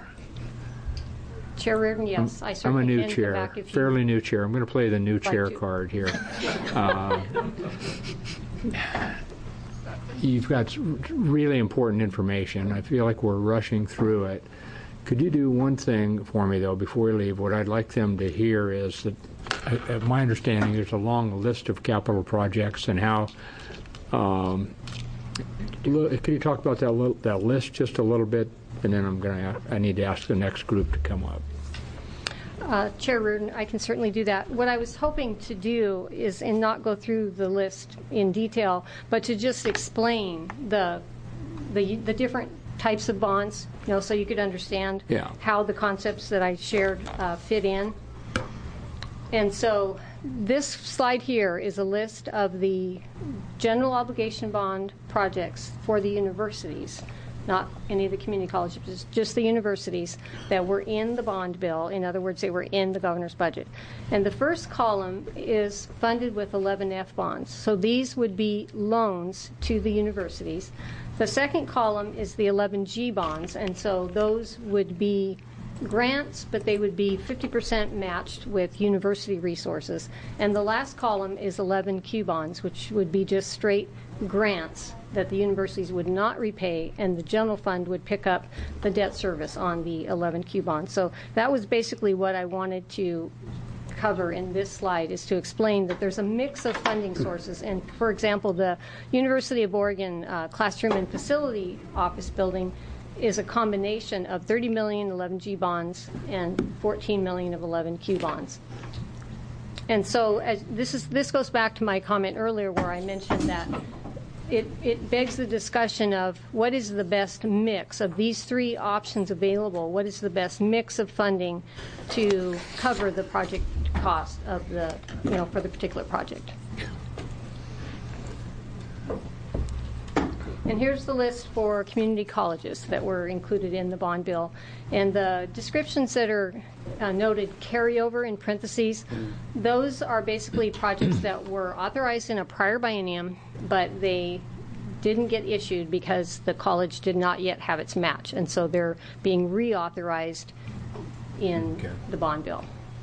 Chair Reardon, yes, I'm, I certainly I'm a new can chair, come back if you fairly new chair. I'm going to play the new like chair to. card here. uh, You've got really important information. I feel like we're rushing through it. Could you do one thing for me, though, before we leave? What I'd like them to hear is that, uh, my understanding, there's a long list of capital projects and how. Um, could you talk about that little, that list just a little bit, and then I'm going to I need to ask the next group to come up. Uh, Chair Reardon, I can certainly do that. What I was hoping to do is, and not go through the list in detail, but to just explain the the, the different types of bonds, you know, so you could understand yeah. how the concepts that I shared uh, fit in. And so this slide here is a list of the general obligation bond projects for the universities, not any of the community colleges, just the universities that were in the bond bill. In other words, they were in the governor's budget. And the first column is funded with eleven F bonds. So these would be loans to the universities. The second column is the eleven G bonds, and so those would be grants, but they would be fifty percent matched with university resources. And the last column is eleven Q bonds, which would be just straight grants that the universities would not repay, and the general fund would pick up the debt service on the eleven Q bonds. So that was basically what I wanted to cover in this slide, is to explain that there's a mix of funding sources. And for example, the University of Oregon uh, classroom and facility office building is a combination of thirty million eleven G bonds and fourteen million of eleven Q bonds. And so as this is this goes back to my comment earlier where I mentioned that it, it begs the discussion of what is the best mix of these three options available. What is the best mix of funding to cover the project cost of the, you know, for the particular project. And here's the list for community colleges that were included in the bond bill. And the descriptions that are uh, noted carryover in parentheses, those are basically projects that were authorized in a prior biennium, but they didn't get issued because the college did not yet have its match. And so they're being reauthorized in okay. the bond bill.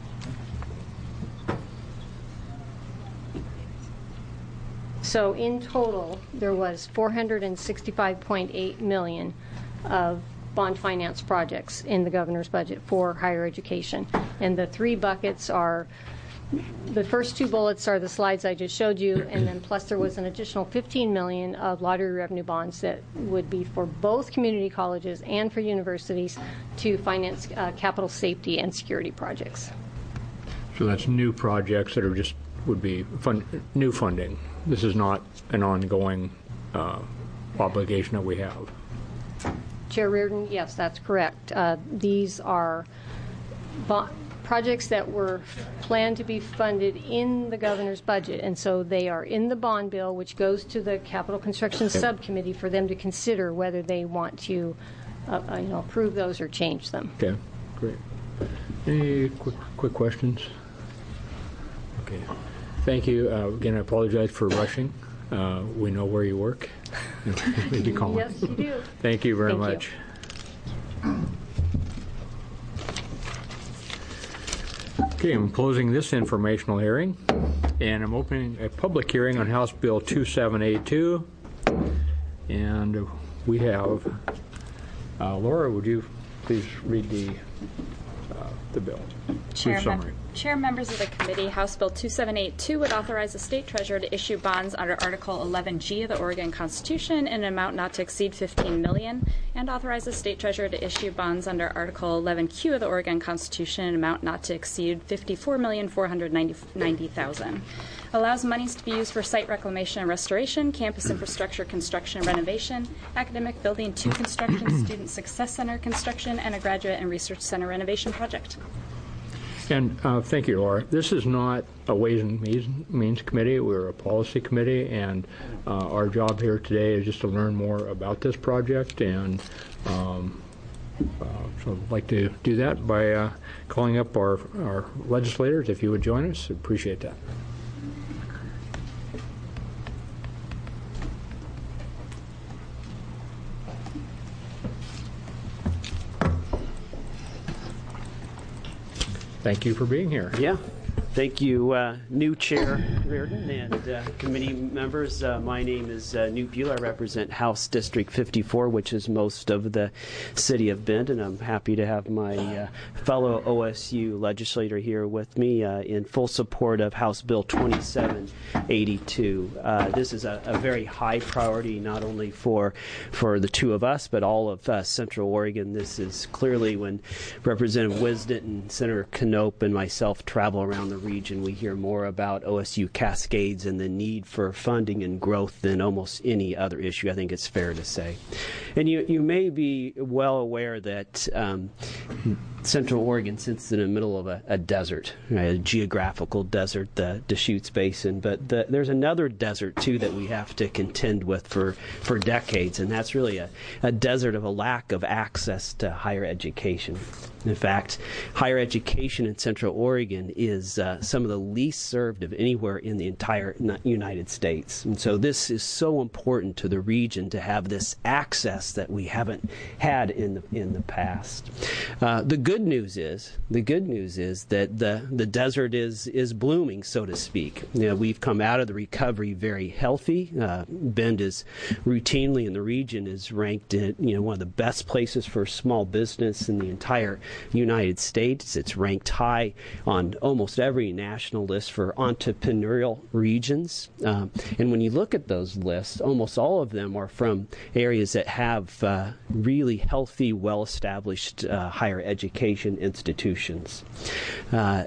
So in total, there was four hundred sixty-five point eight million dollars of bond finance projects in the governor's budget for higher education. And the three buckets are, the first two bullets are the slides I just showed you, and then plus there was an additional fifteen million dollars of lottery revenue bonds that would be for both community colleges and for universities to finance uh, capital safety and security projects. So that's new projects that are just would be fund, new funding. This is not an ongoing uh, obligation that we have. Chair Reardon, yes, that's correct. Uh, these are bo- projects that were planned to be funded in the governor's budget, and so they are in the bond bill, which goes to the Capital Construction okay. Subcommittee for them to consider whether they want to uh, uh, you know, approve those or change them. Okay, great. Any quick, quick questions? Okay. Thank you. Uh, again, I apologize for rushing. Uh, we know where you work. Maybe call Yes, you do. Thank you very Thank much. You. Okay, I'm closing this informational hearing, and I'm opening a public hearing on House Bill two seven eight two. And we have, uh, Laura, would you please read the uh, the bill? Chair, Brief summary. mem- Chair, members of the committee, House Bill two seven eight two would authorize the state treasurer to issue bonds under Article eleven G of the Oregon Constitution in an amount not to exceed fifteen million dollars, and authorize the state treasurer to issue bonds under Article eleven Q of the Oregon Constitution in an amount not to exceed fifty-four million four hundred ninety thousand dollars. Allows monies to be used for site reclamation and restoration, campus infrastructure construction and renovation, academic building two construction, student success center construction, and a graduate and research center renovation project. And uh, thank you, Laura. This is not a Ways and Means Committee. We're a policy committee, and uh, our job here today is just to learn more about this project. And um, uh, so I'd like to do that by uh, calling up our, our legislators. If you would join us, appreciate that. Thank you for being here. Yeah. Thank you, uh, new Chair Reardon and uh, committee members. Uh, my name is uh, Newt Buell. I represent House District fifty-four, which is most of the city of Bend, and I'm happy to have my uh, fellow O S U legislator here with me uh, in full support of House Bill twenty-seven eighty-two. Uh, this is a, a very high priority, not only for for the two of us, but all of uh, Central Oregon. This is clearly when Representative Wisdom and Senator Knopp and myself travel around the region, we hear more about O S U Cascades and the need for funding and growth than almost any other issue. I think it's fair to say. And you, you may be well aware that um, Central Oregon sits in the middle of a, a desert, right, a geographical desert, the Deschutes Basin. But the, there's another desert, too, that we have to contend with for, for decades, and that's really a, a desert of a lack of access to higher education. In fact, higher education in Central Oregon is uh, some of the least served of anywhere in the entire United States. And so this is so important to the region to have this access that we haven't had in the, in the past. Uh, the good good news is the good news is that the the desert is is blooming, so to speak. You know, we've come out of the recovery very healthy. Uh, Bend is routinely in the region is ranked in, you know, one of the best places for small business in the entire United States. It's ranked high on almost every national list for entrepreneurial regions. Um, and when you look at those lists, almost all of them are from areas that have uh, really healthy, well-established uh, higher education institutions. Uh,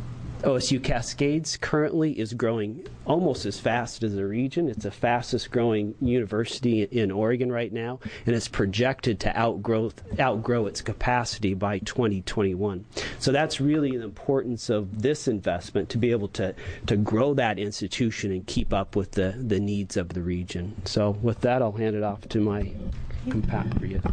O S U Cascades currently is growing almost as fast as the region. It's the fastest growing university in Oregon right now, and it's projected to outgrow outgrow its capacity by twenty twenty-one. So that's really the importance of this investment, to be able to, to grow that institution and keep up with the, the needs of the region. So with that, I'll hand it off to my compatriot.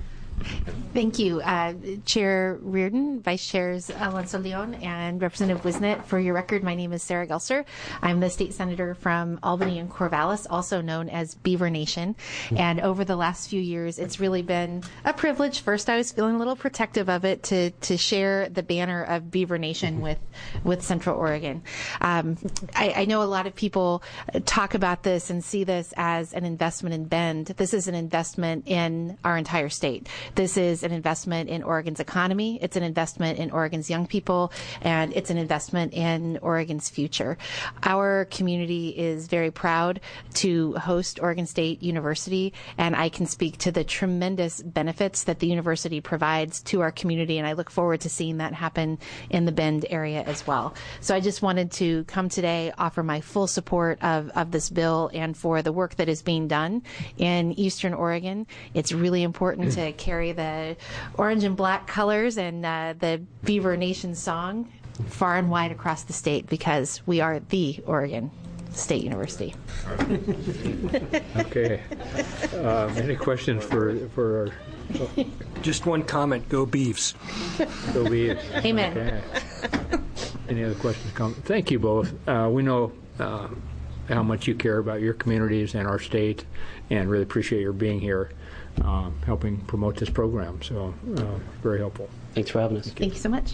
Thank you, uh, Chair Reardon, Vice Chairs Alonso Leon, and Representative Wisnet. For your record, my name is Sarah Gelser. I'm the state senator from Albany and Corvallis, also known as Beaver Nation. And over the last few years, it's really been a privilege. First, I was feeling a little protective of it to to share the banner of Beaver Nation with with Central Oregon. Um, I, I know a lot of people talk about this and see this as an investment in Bend. This is an investment in our entire state. This is an investment in Oregon's economy. It's an investment in Oregon's young people, and it's an investment in Oregon's future. Our community is very proud to host Oregon State University, and I can speak to the tremendous benefits that the university provides to our community, and I look forward to seeing that happen in the Bend area as well. So I just wanted to come today, offer my full support of, of this bill and for the work that is being done in Eastern Oregon. It's really important to carry the orange and black colors and uh, the Beaver Nation song far and wide across the state, because we are the Oregon State University. Okay. Um, any questions for for our... Oh. Just one comment. Go Beavs. Go Beavs. Amen. Okay. Any other questions? Comments? Thank you both. Uh, we know uh, how much you care about your communities and our state, and really appreciate your being here, um, helping promote this program. So uh, very helpful. Thanks for having us. Thank you so much.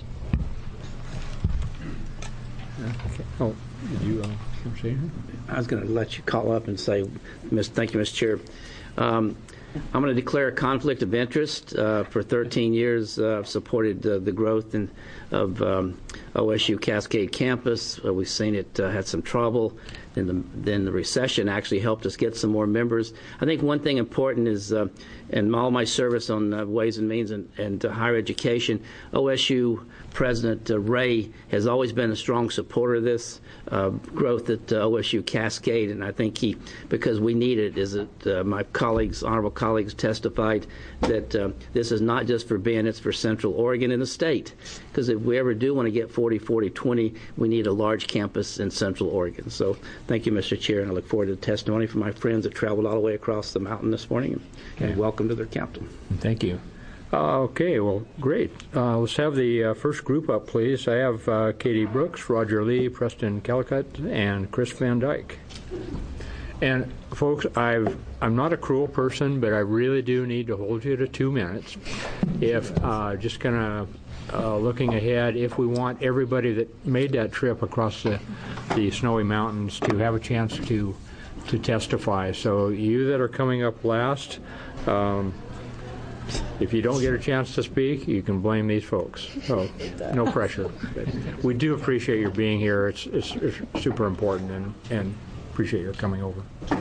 Okay. Oh, did you uh, say anything? I was going to let you call up and say, Miz thank you, Mister Chair. Um, I'm going to declare a conflict of interest. Uh, for thirteen years, uh, I've supported uh, the growth in, of um, O S U Cascade campus. Uh, we've seen it uh, had some trouble. Then the, then the recession actually helped us get some more members. I think one thing important is, uh, in all my service on uh, Ways and Means and, and uh, higher education, O S U President uh, Ray has always been a strong supporter of this uh, growth at uh, O S U Cascade, and I think he, because we need it, is that uh, my colleagues, honorable colleagues, testified that uh, this is not just for Bend, it's for Central Oregon and the state. Because if we ever do want to get forty forty twenty, we need a large campus in Central Oregon. So thank you, Mister Chair, and I look forward to the testimony from my friends that traveled all the way across the mountain this morning, and, okay. and welcome to their capital. Thank you. Uh, okay, well, great. Uh, let's have the uh, first group up, please. I have uh, Katie Brooks, Roger Lee, Preston Kellicott, and Chris Van Dyke. And folks, I've, I'm not a cruel person, but I really do need to hold you to two minutes. If uh, just kind of uh, looking ahead, if we want everybody that made that trip across the, the snowy mountains to have a chance to to testify. So you that are coming up last, um, if you don't get a chance to speak, you can blame these folks. So no pressure. But we do appreciate your being here. It's, it's, it's super important, and, and appreciate your coming over.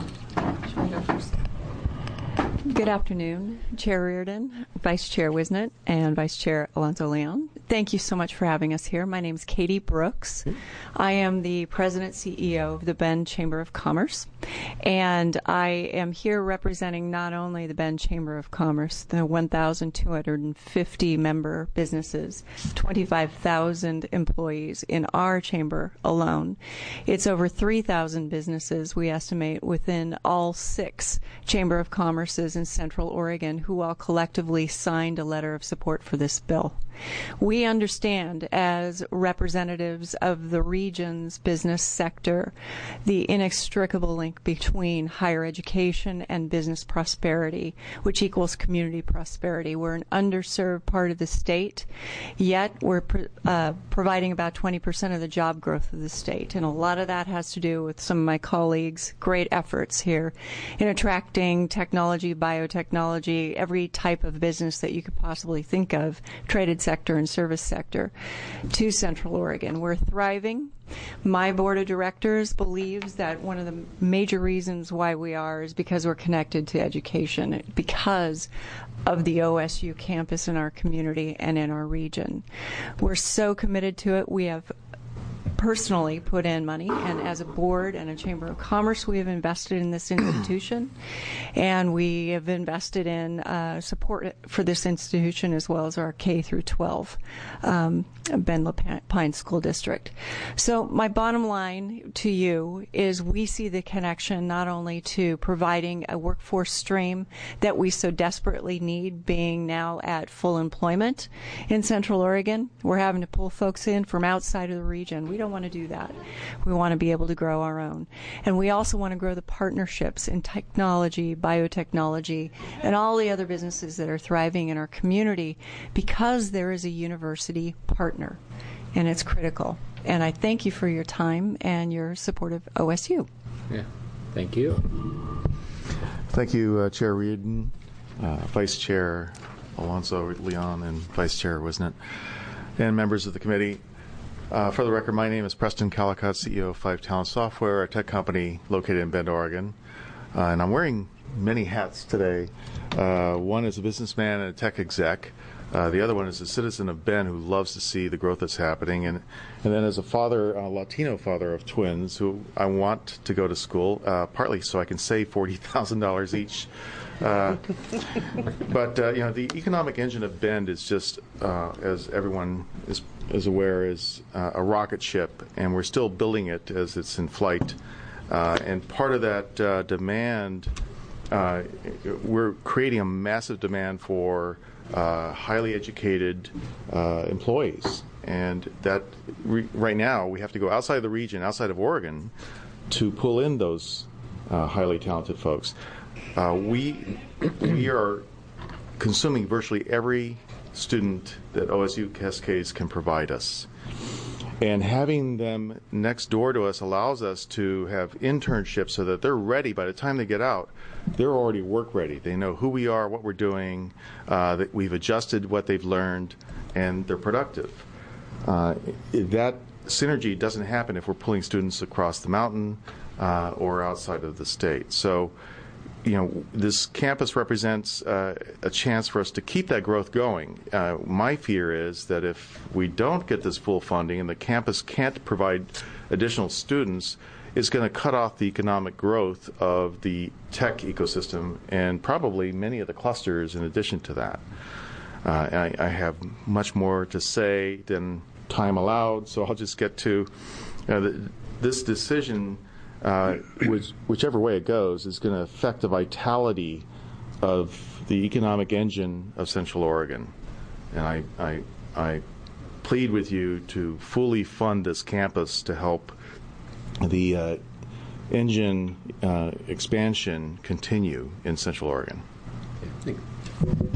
Good afternoon, Chair Reardon, Vice Chair Wisnet, and Vice Chair Alonso Leon. Thank you so much for having us here. My name is Katie Brooks. I am the President C E O of the Bend Chamber of Commerce, and I am here representing not only the Bend Chamber of Commerce, the one thousand two hundred fifty member businesses, twenty-five thousand employees in our chamber alone. It's over three thousand businesses, we estimate, within all six Chamber of Commerces in Central Oregon, who all collectively signed a letter of support for this bill. We understand, as representatives of the region's business sector, the inextricable link between higher education and business prosperity, which equals community prosperity. We're an underserved part of the state, yet we're pro- uh, providing about twenty percent of the job growth of the state. And a lot of that has to do with some of my colleagues' great efforts here in attracting technology, biotechnology, every type of business that you could possibly think of, traded sector and service sector, to Central Oregon. We're thriving. My board of directors believes that one of the major reasons why we are is because we're connected to education, because of the O S U campus in our community and in our region. We're so committed to it. We have personally put in money, and as a board and a Chamber of Commerce, we have invested in this institution, and we have invested in uh, support for this institution as well as our K through twelve um, Ben Lapine School District. So my bottom line to you is we see the connection not only to providing a workforce stream that we so desperately need, being now at full employment in Central Oregon. We're having to pull folks in from outside of the region. We don't want to do that. We want to be able to grow our own. And we also want to grow the partnerships in technology, biotechnology, and all the other businesses that are thriving in our community because there is a university partner, and it's critical. And I thank you for your time and your support of O S U. Yeah, thank you. Thank you, uh, Chair Reardon, uh, Vice Chair Alonso Leon, and Vice Chair Wisnett, and members of the committee. Uh, for the record, my name is Preston Calicott, C E O of Five Talent Software, a tech company located in Bend, Oregon. Uh, and I'm wearing many hats today. Uh, one is a businessman and a tech exec. Uh, the other one is a citizen of Bend who loves to see the growth that's happening. And, and then as a father, a Latino father of twins who I want to go to school, uh, partly so I can save forty thousand dollars each. Uh, but, uh, you know, the economic engine of Bend is just, uh, as everyone is, is aware, is uh, a rocket ship, and we're still building it as it's in flight. Uh, and part of that uh, demand, uh, we're creating a massive demand for uh, highly educated uh, employees. And that re- right now we have to go outside the region, outside of Oregon, to pull in those uh, highly talented folks. Uh, we we are consuming virtually every student that O S U Cascades can provide us. And having them next door to us allows us to have internships so that they're ready. By the time they get out, they're already work ready. They know who we are, what we're doing, uh, that we've adjusted what they've learned, and they're productive. Uh, that synergy doesn't happen if we're pulling students across the mountain uh, or outside of the state. So, you know, this campus represents uh, a chance for us to keep that growth going. Uh, my fear is that if we don't get this full funding and the campus can't provide additional students, it's going to cut off the economic growth of the tech ecosystem and probably many of the clusters in addition to that. Uh, I, I have much more to say than time allowed, so I'll just get to uh, the, this decision. Uh, which, whichever way it goes, is going to affect the vitality of the economic engine of Central Oregon. And I, I, I plead with you to fully fund this campus to help the uh, engine uh, expansion continue in Central Oregon. Thank you.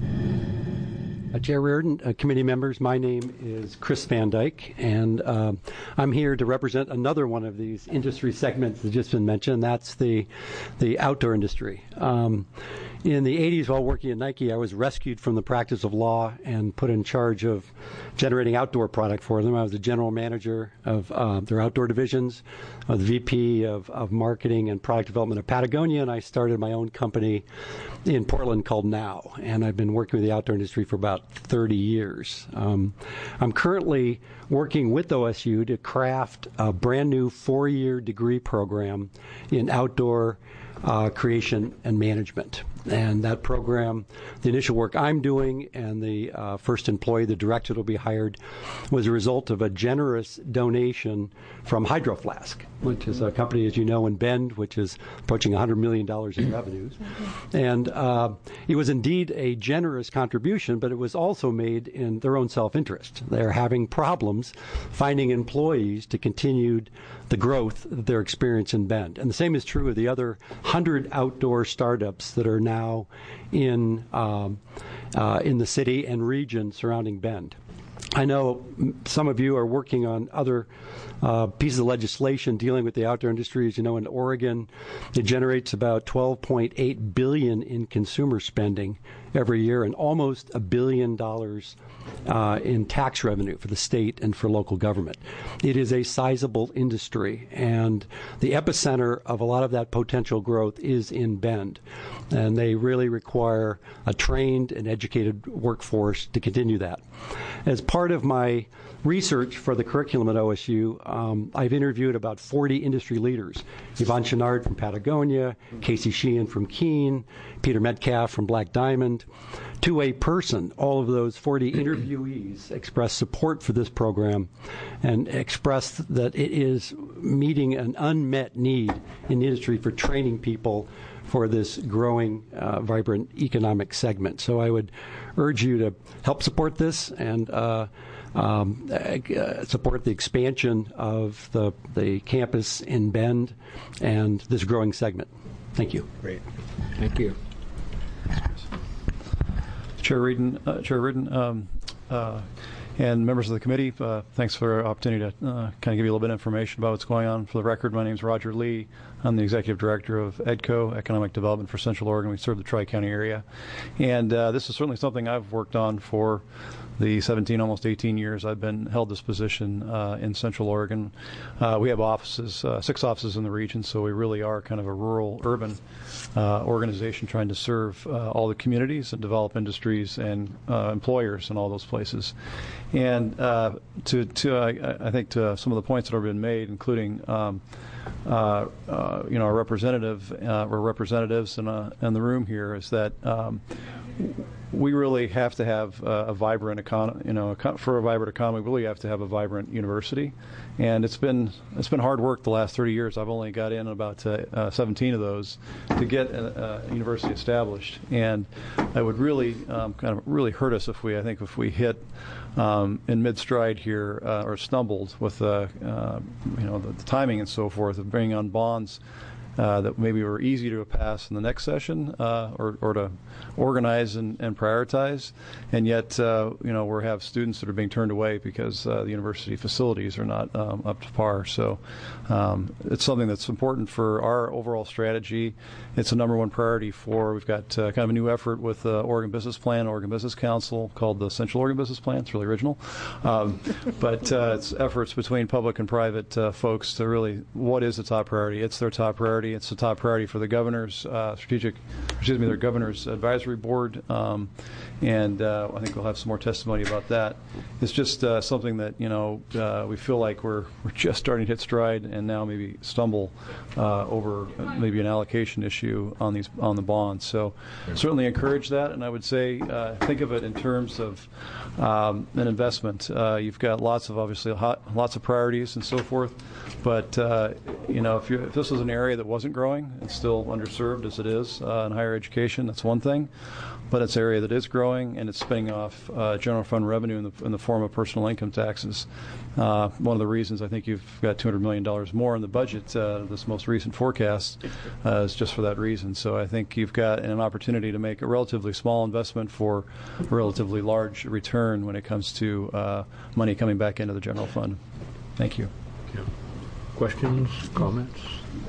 Uh, Chair Reardon, uh, committee members, my name is Chris Van Dyke, and uh, I'm here to represent another one of these industry segments that's just been mentioned. That's the the outdoor industry. Um, in the eighties, while working at Nike, I was rescued from the practice of law and put in charge of generating outdoor product for them. I was the general manager of uh, their outdoor divisions, uh, the V P of, of marketing and product development of Patagonia, and I started my own company in Portland called Now, and I've been working with the outdoor industry for about thirty years. Um, I'm currently working with O S U to craft a brand new four-year degree program in outdoor uh, creation and management. And that program, the initial work I'm doing and the uh, first employee, the director that will be hired, was a result of a generous donation from Hydro Flask, which is a company, as you know, in Bend, which is approaching one hundred million dollars in revenues. And uh, it was indeed a generous contribution, but it was was also made in their own self-interest. They're having problems finding employees to continue the growth that they're experiencing in Bend. And the same is true of the other one hundred outdoor startups that are now in, um, uh, in the city and region surrounding Bend. I know some of you are working on other uh, pieces of legislation dealing with the outdoor industry. As you know, in Oregon, it generates about twelve point eight billion dollars in consumer spending every year and almost a billion dollars uh, in tax revenue for the state and for local government. It is a sizable industry, and the epicenter of a lot of that potential growth is in Bend. And they really require a trained and educated workforce to continue that. As part of my research for the curriculum at O S U, um, I've interviewed about forty industry leaders. Yvonne Chenard from Patagonia, Casey Sheehan from Keene, Peter Metcalf from Black Diamond. To a person, all of those forty interviewees expressed support for this program and expressed that it is meeting an unmet need in the industry for training people for this growing, uh, vibrant economic segment. So I would urge you to help support this and uh, um, uh, support the expansion of the, the campus in Bend and this growing segment. Thank you. Great. Thank you. Chair Reardon, uh, Chair Reardon, um, uh, and members of the committee, uh, thanks for the opportunity to uh, kind of give you a little bit of information about what's going on. For the record, my name is Roger Lee. I'm the Executive Director of EDCO, Economic Development for Central Oregon. We serve the Tri-County area. And uh, this is certainly something I've worked on for the seventeen, almost eighteen years I've been held this position uh, in Central Oregon. Uh, we have offices, uh, six offices in the region, so we really are kind of a rural, urban uh, organization trying to serve uh, all the communities and develop industries and uh, employers in all those places. And uh, to, to uh, I think to some of the points that have been made, including um, uh, uh, you know, our representative, uh, or representatives in, uh, in the room here, is that um, we really have to have uh, a vibrant economy. You know, for a vibrant economy, we really have to have a vibrant university. And it's been it's been hard work the last thirty years. I've only got in about uh, uh, seventeen of those to get a, a university established. And it would really um, kind of really hurt us if we, I think, if we hit um, in mid-stride here uh, or stumbled with uh, uh, you know the, the timing and so forth of bringing on bonds Uh, that maybe were easy to pass in the next session uh, or, or to organize and, and prioritize, and yet uh, you know we have students that are being turned away because uh, the university facilities are not um, up to par. So um, it's something that's important for our overall strategy. It's a number one priority for. We've got uh, kind of a new effort with the Oregon Business Plan, Oregon Business Council, called the Central Oregon Business Plan. It's really original, um, but uh, it's efforts between public and private uh, folks to really what is the top priority. It's their top priority. It's the top priority for the governor's uh, strategic, excuse me, their governor's advisory board, um, and uh, I think we'll have some more testimony about that. It's just uh, something that you know uh, we feel like we're we're just starting to hit stride, and now maybe stumble uh, over maybe an allocation issue on these on the bonds. So certainly encourage that, and I would say uh, think of it in terms of um, an investment. Uh, you've got lots of obviously hot, lots of priorities and so forth, but uh, you know if, you if this was an area that wasn't growing, it's still underserved as it is uh, in higher education. That's one thing, but it's an area that is growing and it's spinning off uh, general fund revenue in the, in the form of personal income taxes. Uh, one of the reasons I think you've got two hundred million dollars more in the budget, uh, this most recent forecast, uh, is just for that reason. So I think you've got an opportunity to make a relatively small investment for a relatively large return when it comes to uh, money coming back into the general fund. Thank you. Yeah. Questions, comments?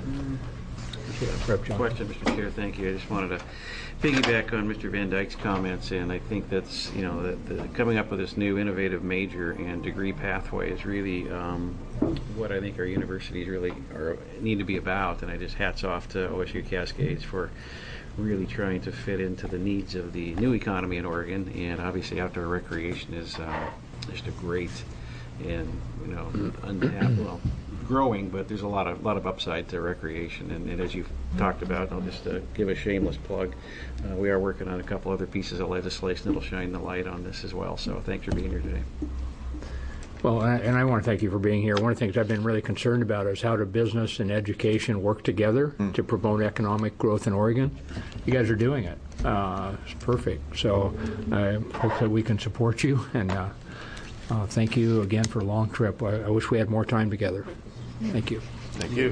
Question, Mister Chair. Thank you. I just wanted to piggyback on Mister Van Dyke's comments, and I think that's you know that the, coming up with this new innovative major and degree pathway is really um, what I think our universities really are need to be about. And I just hats off to O S U Cascades for really trying to fit into the needs of the new economy in Oregon, and obviously outdoor recreation is uh, just a great and you know untapped well. growing, but there's a lot of lot of upside to recreation, and, and as you've talked about, I'll just uh, give a shameless plug. Uh, we are working on a couple other pieces of legislation that'll shine the light on this as well. So thanks for being here today. Well, and I want to thank you for being here. One of the things I've been really concerned about is how do business and education work together mm. to promote economic growth in Oregon. You guys are doing it. Uh, it's perfect. So I hope that we can support you, and uh, uh, thank you again for a long trip. I, I wish we had more time together. Thank you. Thank you.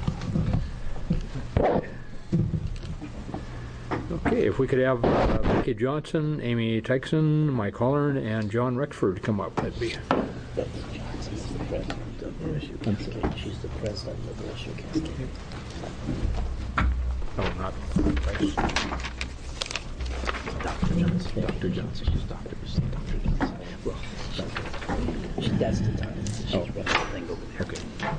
Okay, if we could have uh, Becky Johnson, Amy Tykeson, Mike Holland, and John Rexford come up, that'd be. She's the president of O S U Cascade. Oh, not Vice. Doctor Johnson. Doctor Johnson. She's Doctor Doctor Johnson. Well, Doctor. She, that's the time. She's oh. running the thing over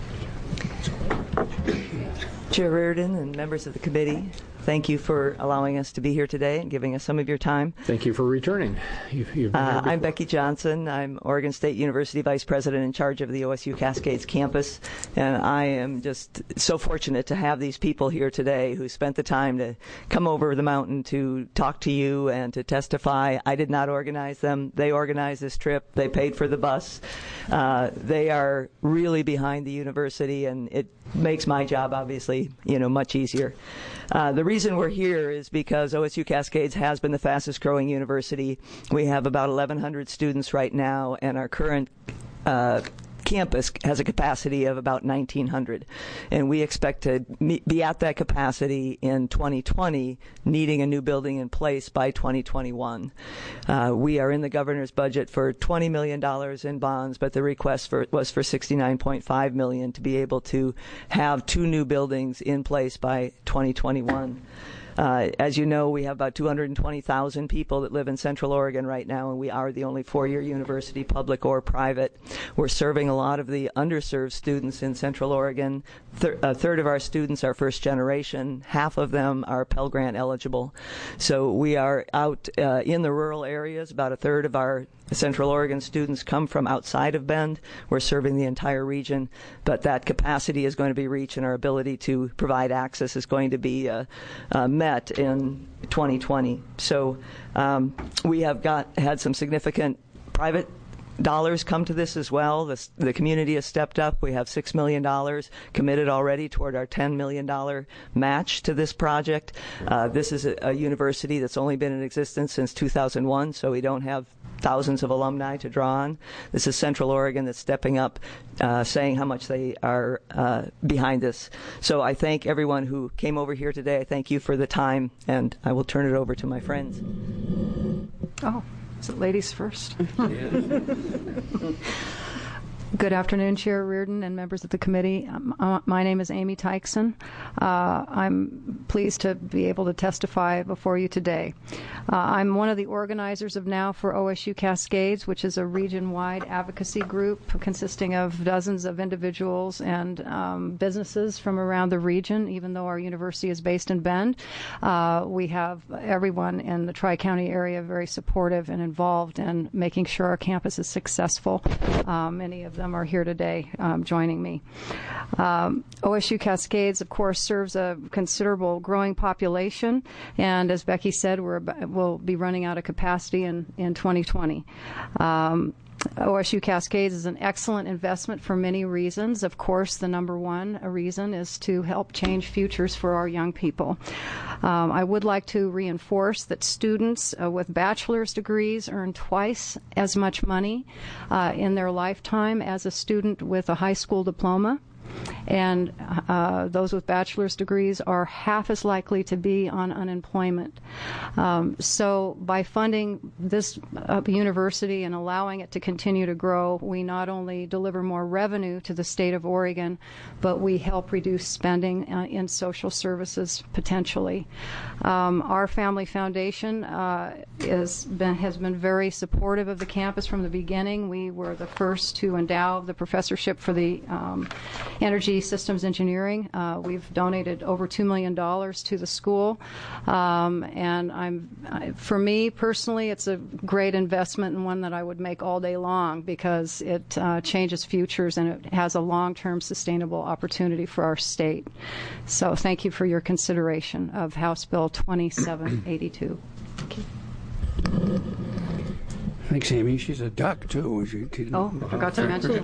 there. Okay. Chair Reardon and members of the committee, thank you for allowing us to be here today and giving us some of your time. Thank you for returning. You've, you've uh, I'm Becky Johnson. I'm Oregon State University Vice President in charge of the O S U Cascades campus, and I am just so fortunate to have these people here today who spent the time to come over the mountain to talk to you and to testify. I did not organize them. They organized this trip. They paid for the bus. Uh, they are really behind the university, and it makes my job, obviously, you know, much easier. Uh, the reason we're here is because O S U Cascades has been the fastest growing university. We have about eleven hundred students right now, and our current uh, campus has a capacity of about nineteen hundred. And we expect to meet, be at that capacity in twenty twenty, needing a new building in place by twenty twenty-one. Uh, we are in the governor's budget for twenty million dollars in bonds, but the request for, was for sixty-nine point five million dollars to be able to have two new buildings in place by twenty twenty-one. Uh, as you know, we have about two hundred twenty thousand people that live in Central Oregon right now, and we are the only four-year university, public or private. We're serving a lot of the underserved students in Central Oregon. Thir- a third of our students are first generation. Half of them are Pell Grant eligible. So we are out uh, in the rural areas. About a third of our Central Oregon students come from outside of Bend. We're serving the entire region, but that capacity is going to be reached, and our ability to provide access is going to be uh, uh, met in twenty twenty. So um, we have got had some significant private dollars come to this as well. The, the community has stepped up. We have six million dollars committed already toward our ten million dollars match to this project. Uh, this is a, a university that's only been in existence since two thousand one, so we don't have thousands of alumni to draw on. This is Central Oregon that's stepping up, uh, saying how much they are uh, behind this. So I thank everyone who came over here today. I thank you for the time, and I will turn it over to my friends. Oh, is it ladies first? Good afternoon, Chair Reardon and members of the committee. Um, uh, my name is Amy Tykeson. Uh, I'm pleased to be able to testify before you today. Uh, I'm one of the organizers of Now for O S U Cascades, which is a region-wide advocacy group consisting of dozens of individuals and um, businesses from around the region. Even though our university is based in Bend, uh, we have everyone in the Tri-County area very supportive and involved in making sure our campus is successful. Uh, many of them are here today um, joining me. Um, O S U Cascades, of course, serves a considerable growing population, and as Becky said, we're about, we'll be running out of capacity in, in twenty twenty. Um, O S U Cascades is an excellent investment for many reasons. Of course, the number one reason is to help change futures for our young people. Um, I would like to reinforce that students uh, with bachelor's degrees earn twice as much money uh, in their lifetime as a student with a high school diploma. And uh, those with bachelor's degrees are half as likely to be on unemployment. Um, so by funding this uh, university and allowing it to continue to grow, we not only deliver more revenue to the state of Oregon, but we help reduce spending uh, in social services potentially. Um, our family foundation uh, is been, has been very supportive of the campus from the beginning. We were the first to endow the professorship for the um, Energy Systems Engineering. Uh, we've donated over two million dollars to the school, um, and I'm, I, for me personally, it's a great investment and one that I would make all day long because it uh, changes futures and it has a long-term sustainable opportunity for our state. So thank you for your consideration of House Bill twenty-seven eighty-two. Thank you. Thanks, Amy. She's a duck, too. She, she, Oh, forgot to mention.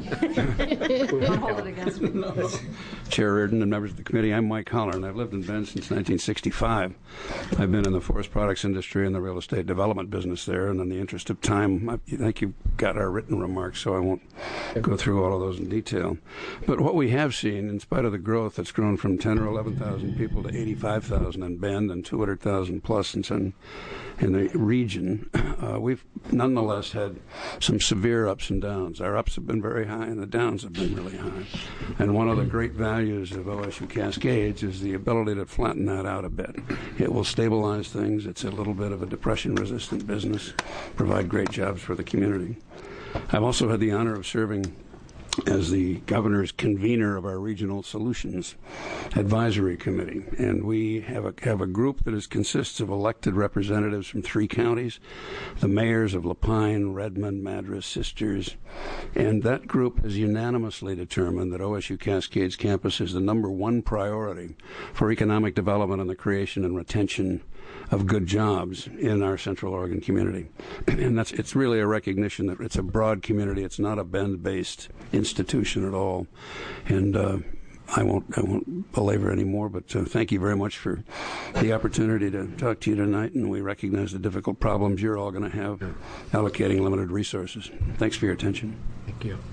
Don't hold it against me. No. Chair Reardon and members of the committee, I'm Mike Holler, and I've lived in Bend since nineteen sixty-five. I've been in the forest products industry and the real estate development business there, and in the interest of time, I think you've got our written remarks, so I won't go through all of those in detail. But what we have seen, in spite of the growth that's grown from ten or eleven thousand people to eighty-five thousand in Bend and two hundred thousand plus in, some, in the region, uh, we've nonetheless had some severe ups and downs. Our ups have been very high and the downs have been really high. And one of the great values of O S U Cascades is the ability to flatten that out a bit. It will stabilize things. It's a little bit of a depression-resistant business, provide great jobs for the community. I've also had the honor of serving as the governor's convener of our Regional Solutions Advisory Committee. And we have a, have a group that is, consists of elected representatives from three counties, the mayors of Lapine, Redmond, Madras, Sisters. And that group has unanimously determined that O S U Cascades campus is the number one priority for economic development and the creation and retention of good jobs in our Central Oregon community. And that's it's really a recognition that it's a broad community. It's not a Bend-based institution at all. And uh, I won't I won't belabor anymore, but uh, thank you very much for the opportunity to talk to you tonight, and we recognize the difficult problems you're all going to have allocating limited resources. Thanks for your attention. Thank you.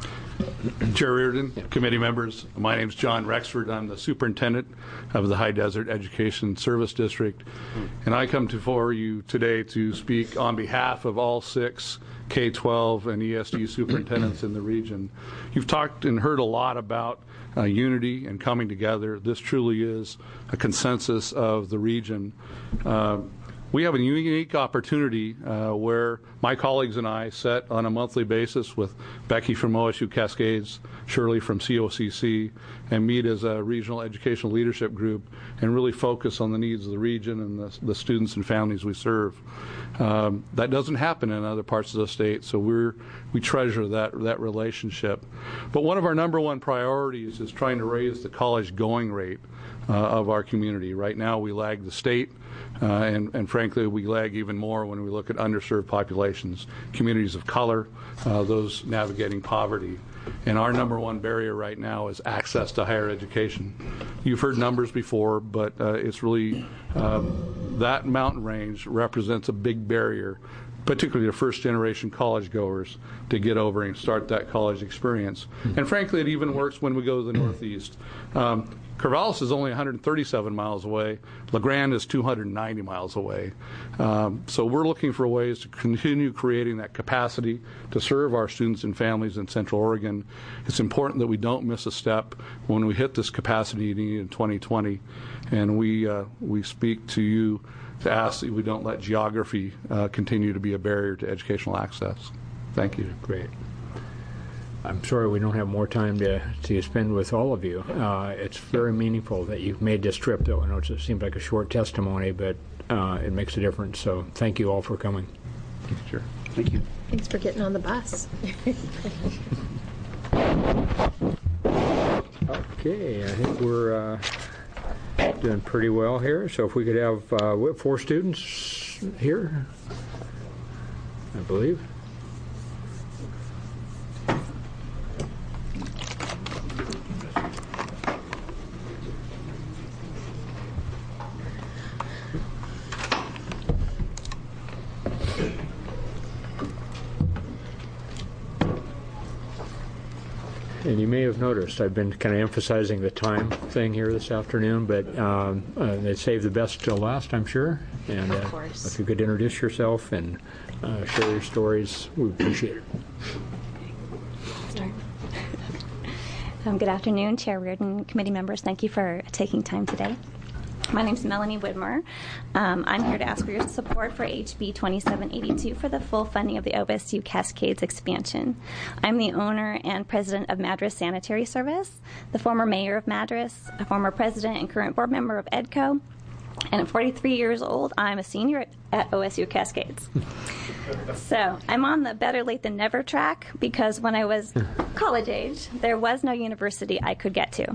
Chair Reardon, yeah. Committee members, my name is John Rexford. I'm the superintendent of the High Desert Education Service District, and I come before you today to speak on behalf of all six K twelve and E S D superintendents in the region. You've talked and heard a lot about uh, unity and coming together. This truly is a consensus of the region. Uh, We have a unique opportunity uh, where my colleagues and I sit on a monthly basis with Becky from O S U Cascades, Shirley from C O C C, and meet as a regional educational leadership group and really focus on the needs of the region and the, the students and families we serve. Um, that doesn't happen in other parts of the state, so we're, we treasure that, that relationship. But one of our number one priorities is trying to raise the college going rate uh, of our community. Right now we lag the state. Uh, and, and frankly, we lag even more when we look at underserved populations, communities of color, uh, those navigating poverty. And our number one barrier right now is access to higher education. You've heard numbers before, but uh, it's really uh, that mountain range represents a big barrier, particularly to first-generation college goers, to get over and start that college experience. And frankly, it even works when we go to the Northeast. Um, Corvallis is only one hundred thirty-seven miles away. La Grande is two hundred ninety miles away. Um, so we're looking for ways to continue creating that capacity to serve our students and families in Central Oregon. It's important that we don't miss a step when we hit this capacity need in twenty twenty. And we, uh, we speak to you to ask that we don't let geography uh, continue to be a barrier to educational access. Thank you. Great. I'm sorry we don't have more time to, to spend with all of you. Uh, it's very meaningful that you've made this trip, though. I know it seems like a short testimony, but uh, it makes a difference. So thank you all for coming. Sure. Thank you. Thanks for getting on the bus. Okay, I think we're uh, doing pretty well here. So if we could have uh, four students here, I believe. And you may have noticed I've been kind of emphasizing the time thing here this afternoon, but um, uh, they saved the best till last, I'm sure. And uh, of course. If you could introduce yourself and uh, share your stories, we appreciate it. Sorry. um, good afternoon, Chair Reardon, committee members. Thank you for taking time today. My name is Melanie Widmer. Um, I'm here to ask for your support for H B twenty-seven eighty-two for the full funding of the O S U Cascades expansion. I'm the owner and president of Madras Sanitary Service, the former mayor of Madras, a former president and current board member of EDCO, and at forty-three years old, I'm a senior at O S U Cascades. So I'm on the better late than never track because when I was college age, there was no university I could get to.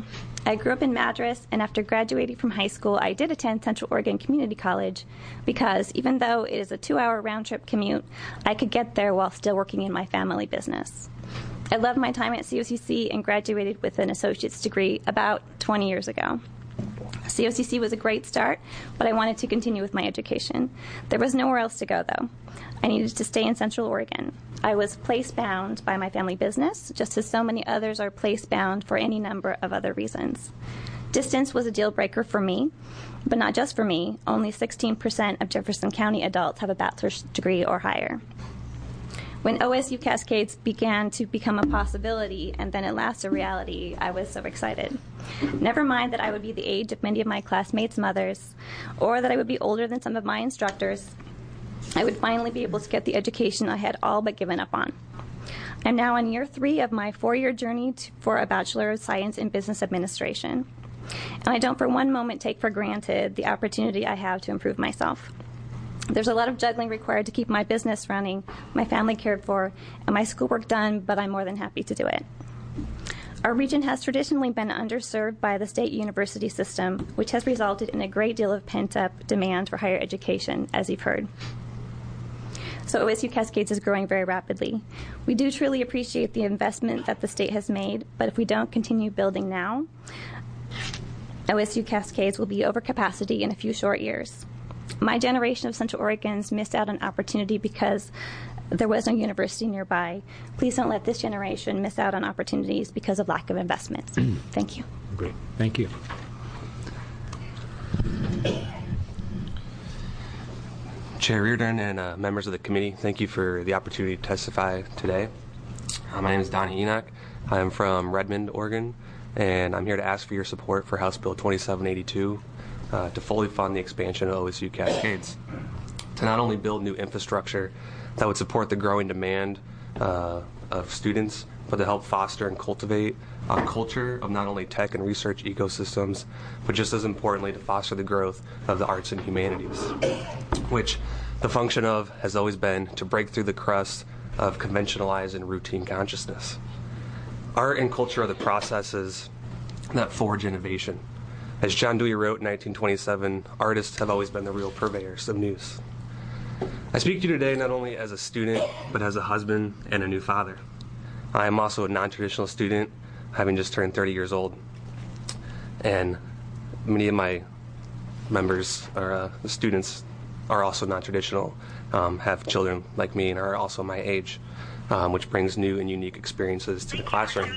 I grew up in Madras, and after graduating from high school, I did attend Central Oregon Community College because even though it is a two-hour round-trip commute, I could get there while still working in my family business. I loved my time at C O C C and graduated with an associate's degree about twenty years ago. C O C C was a great start, but I wanted to continue with my education. There was nowhere else to go, though. I needed to stay in Central Oregon. I was place-bound by my family business, just as so many others are place-bound for any number of other reasons. Distance was a deal-breaker for me, but not just for me. Only sixteen percent of Jefferson County adults have a bachelor's degree or higher. When O S U Cascades began to become a possibility and then at last a reality, I was so excited. Never mind that I would be the age of many of my classmates' mothers, or that I would be older than some of my instructors. I would finally be able to get the education I had all but given up on. I'm now on year three of my four-year journey to, for a Bachelor of Science in Business Administration. And I don't for one moment take for granted the opportunity I have to improve myself. There's a lot of juggling required to keep my business running, my family cared for, and my schoolwork done, but I'm more than happy to do it. Our region has traditionally been underserved by the state university system, which has resulted in a great deal of pent-up demand for higher education, as you've heard. So O S U Cascades is growing very rapidly. We do truly appreciate the investment that the state has made, but if we don't continue building now, O S U Cascades will be over capacity in a few short years. My generation of Central Oregons missed out on opportunity because there was no university nearby. Please don't let this generation miss out on opportunities because of lack of investments. Thank you. Great. Thank you. Chair Reardon and uh, members of the committee, thank you for the opportunity to testify today. Uh, my name is Donnie Enoch. I'm from Redmond, Oregon, and I'm here to ask for your support for House Bill twenty-seven eighty-two uh, to fully fund the expansion of O S U Cascades, to not only build new infrastructure that would support the growing demand uh, of students, but to help foster and cultivate a culture of not only tech and research ecosystems, but just as importantly to foster the growth of the arts and humanities, which the function of has always been to break through the crust of conventionalized and routine consciousness. Art and culture are the processes that forge innovation. As John Dewey wrote in nineteen twenty-seven, artists have always been the real purveyors of news. I speak to you today not only as a student, but as a husband and a new father. I am also a non-traditional student, having just turned thirty years old. And many of my members, or uh, the students, are also non-traditional, um, have children like me and are also my age, um, which brings new and unique experiences to the classroom.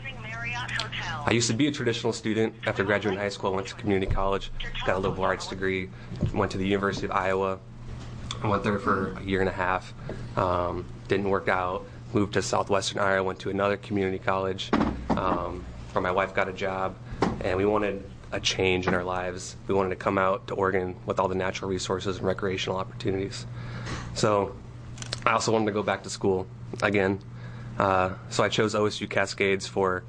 I used to be a traditional student. After graduating high school, I went to community college, got a liberal arts degree, went to the University of Iowa. I went there for a year and a half, um, didn't work out, moved to Southwestern Iowa, went to another community college um, where my wife got a job, and we wanted a change in our lives. We wanted to come out to Oregon with all the natural resources and recreational opportunities. So I also wanted to go back to school again. Uh, so I chose O S U Cascades for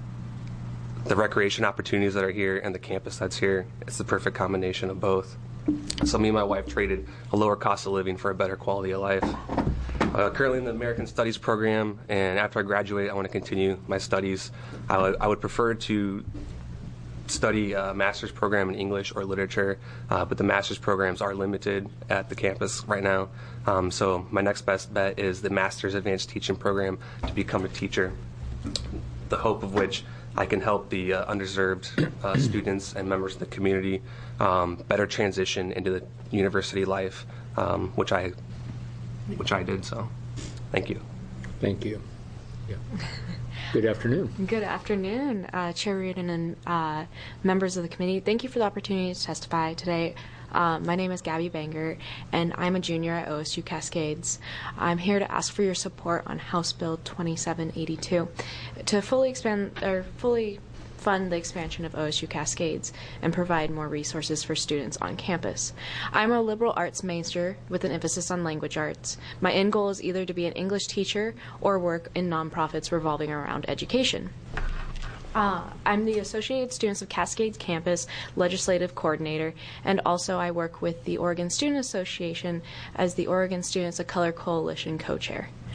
the recreation opportunities that are here and the campus that's here. It's the perfect combination of both. So me and my wife traded a lower cost of living for a better quality of life. Uh, currently in the American Studies program, and after I graduate, I want to continue my studies. I would, I would prefer to study a master's program in English or literature, uh, but the master's programs are limited at the campus right now. Um, so my next best bet is the Master's Advanced Teaching program to become a teacher, the hope of which I can help the uh, underserved uh, students and members of the community um, better transition into the university life, um, which I which I did. So, thank you. Thank you. Yeah. Good afternoon. Good afternoon, uh, Chair Reardon and uh, members of the committee. Thank you for the opportunity to testify today. Uh, my name is Gabby Banger, and I'm a junior at O S U Cascades. I'm here to ask for your support on House Bill twenty-seven eighty-two to fully expand or fully fund the expansion of O S U Cascades and provide more resources for students on campus. I'm a liberal arts major with an emphasis on language arts. My end goal is either to be an English teacher or work in nonprofits revolving around education. Uh, I'm the Associated Students of Cascades Campus Legislative Coordinator, and also I work with the Oregon Student Association as the Oregon Students of Color Coalition co-chair.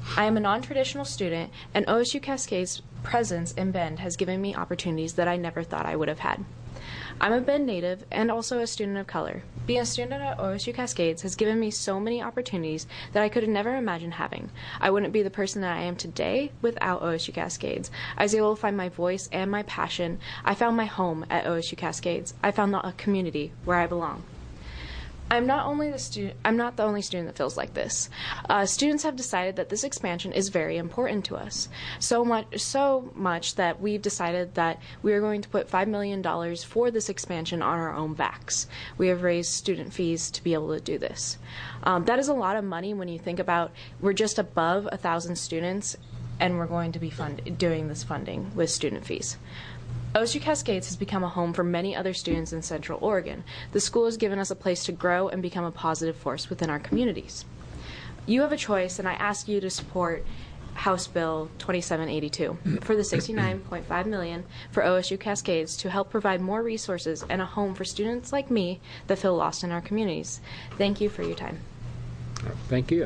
I am a non-traditional student, and O S U Cascades' presence in Bend has given me opportunities that I never thought I would have had. I'm a Bend native and also a student of color. Being a student at O S U Cascades has given me so many opportunities that I could have never imagined having. I wouldn't be the person that I am today without O S U Cascades. I was able to find my voice and my passion. I found my home at O S U Cascades. I found a community where I belong. I'm not only the student. I'm not the only student that feels like this. Uh, students have decided that this expansion is very important to us. So much, so much that we've decided that we are going to put five million dollars for this expansion on our own backs. We have raised student fees to be able to do this. Um, that is a lot of money when you think about we're just above a thousand students, and we're going to be fund- doing this funding with student fees. O S U Cascades has become a home for many other students in Central Oregon. The school has given us a place to grow and become a positive force within our communities. You have a choice, and I ask you to support House Bill twenty-seven eighty-two for the sixty-nine point five million dollars for O S U Cascades to help provide more resources and a home for students like me that feel lost in our communities. Thank you for your time. Thank you.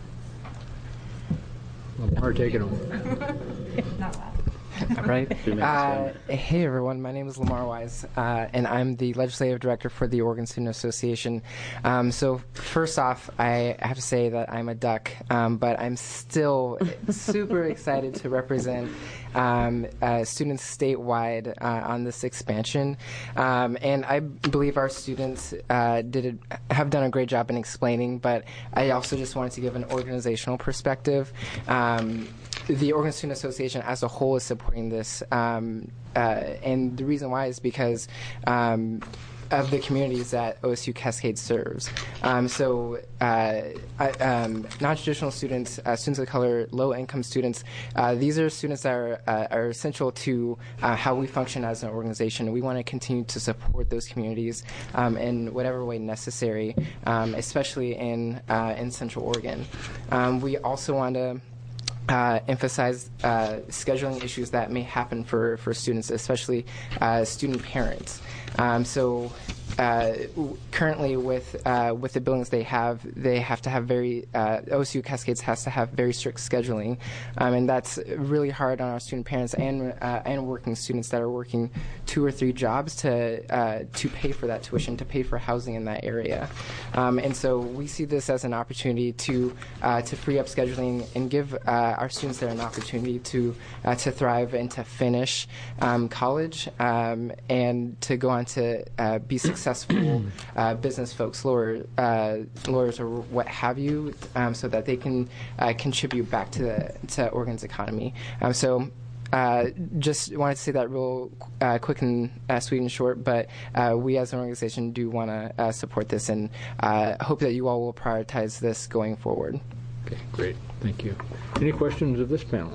Lamar, take it home. Not loud. All right. Uh, hey, everyone. My name is Lamar Wise, uh, and I'm the Legislative Director for the Oregon Student Association. Um, so first off, I have to say that I'm a duck, um, but I'm still super excited to represent um, uh, students statewide uh, on this expansion. Um, and I believe our students uh, did a, have done a great job in explaining, but I also just wanted to give an organizational perspective. Um, The Oregon Student Association as a whole is supporting this, um, uh, and the reason why is because um, of the communities that O S U Cascade serves. Um, so uh, I, um, non-traditional students, uh, students of color, low-income students, uh, these are students that are, uh, are essential to uh, how we function as an organization. We want to continue to support those communities um, in whatever way necessary, um, especially in, uh, in Central Oregon. Um, we also want to Uh, emphasize uh, scheduling issues that may happen for, for students, especially uh, student parents. Um, so uh, w- currently with uh, with the buildings they have, they have to have very, uh, O S U Cascades has to have very strict scheduling, um, and that's really hard on our student parents and uh, and working students that are working two or three jobs to uh, to pay for that tuition, to pay for housing in that area. Um, and so we see this as an opportunity to uh, to free up scheduling and give uh, our students there an opportunity to uh, to thrive and to finish um, college um, and to go on to uh, be successful uh, business folks, lawyer, uh, lawyers, or what have you, um, so that they can uh, contribute back to the to Oregon's economy. Um, so. Uh, just wanted to say that real uh, quick and uh, sweet and short, but uh, we as an organization do want to uh, support this and uh, hope that you all will prioritize this going forward. Okay, great. Thank you. Any questions of this panel?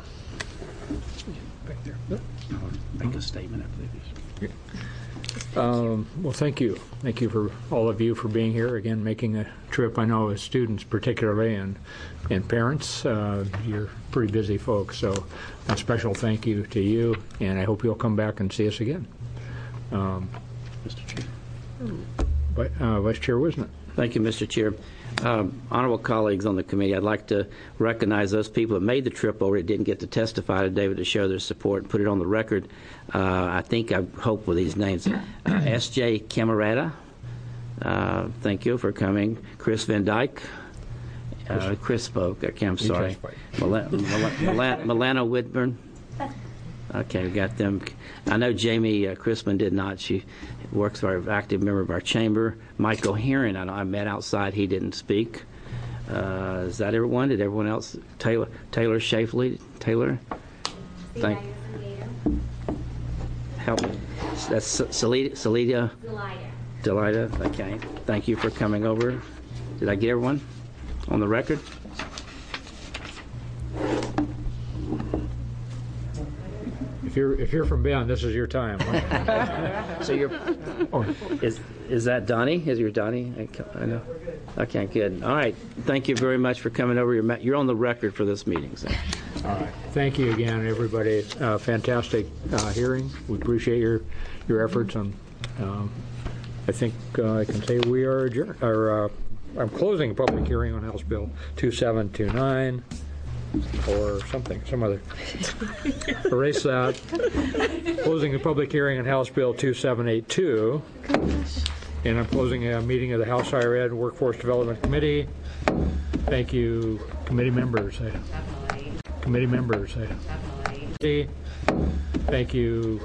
Back there. Make a statement, I believe. Um, well, thank you. Thank you for all of you for being here again, making a trip. I know as students particularly and and parents, uh, you're pretty busy folks. So a special thank you to you, and I hope you'll come back and see us again. Um, Mister Chair. But, uh, Vice Chair Wisnett. Thank you, Mister Chair. Um, honorable colleagues on the committee, I'd like to recognize those people that made the trip over that didn't get to testify today, but to show their support and put it on the record. Uh, I think, I hope with these names. Uh, S J Camerata, uh, thank you for coming. Chris Van Dyke. Uh, Chris spoke. Okay, I'm sorry. Milana Whitburn. Okay, we got them. I know Jamie uh, Crispin did not. She works for an active member of our chamber. Mike O'Heron, I know I met outside. He didn't speak. Uh, is that everyone? Did everyone else? Taylor Taylor Shafley? Taylor? Thank. Help me. That's Salida. Salida. Delida. Okay. Thank you for coming over. Did I get everyone on the record? If you're if you're from Bend, this is your time. So you're. Oh, is is that Donnie? Is your Donnie? I, I know. Okay, good. All right. Thank you very much for coming over. You're you're on the record for this meeting. So. All right. Thank you again, everybody. Uh, fantastic uh, hearing. We appreciate your your efforts. On, um, I think uh, I can say we are adjourned. Or uh, I'm closing a public hearing on House Bill two seven two nine. or something, some other. Erase that. Closing the public hearing on House Bill two seven eight two. And I'm closing a meeting of the House Higher Ed Workforce Development Committee. Thank you, committee members. Committee members. Thank you.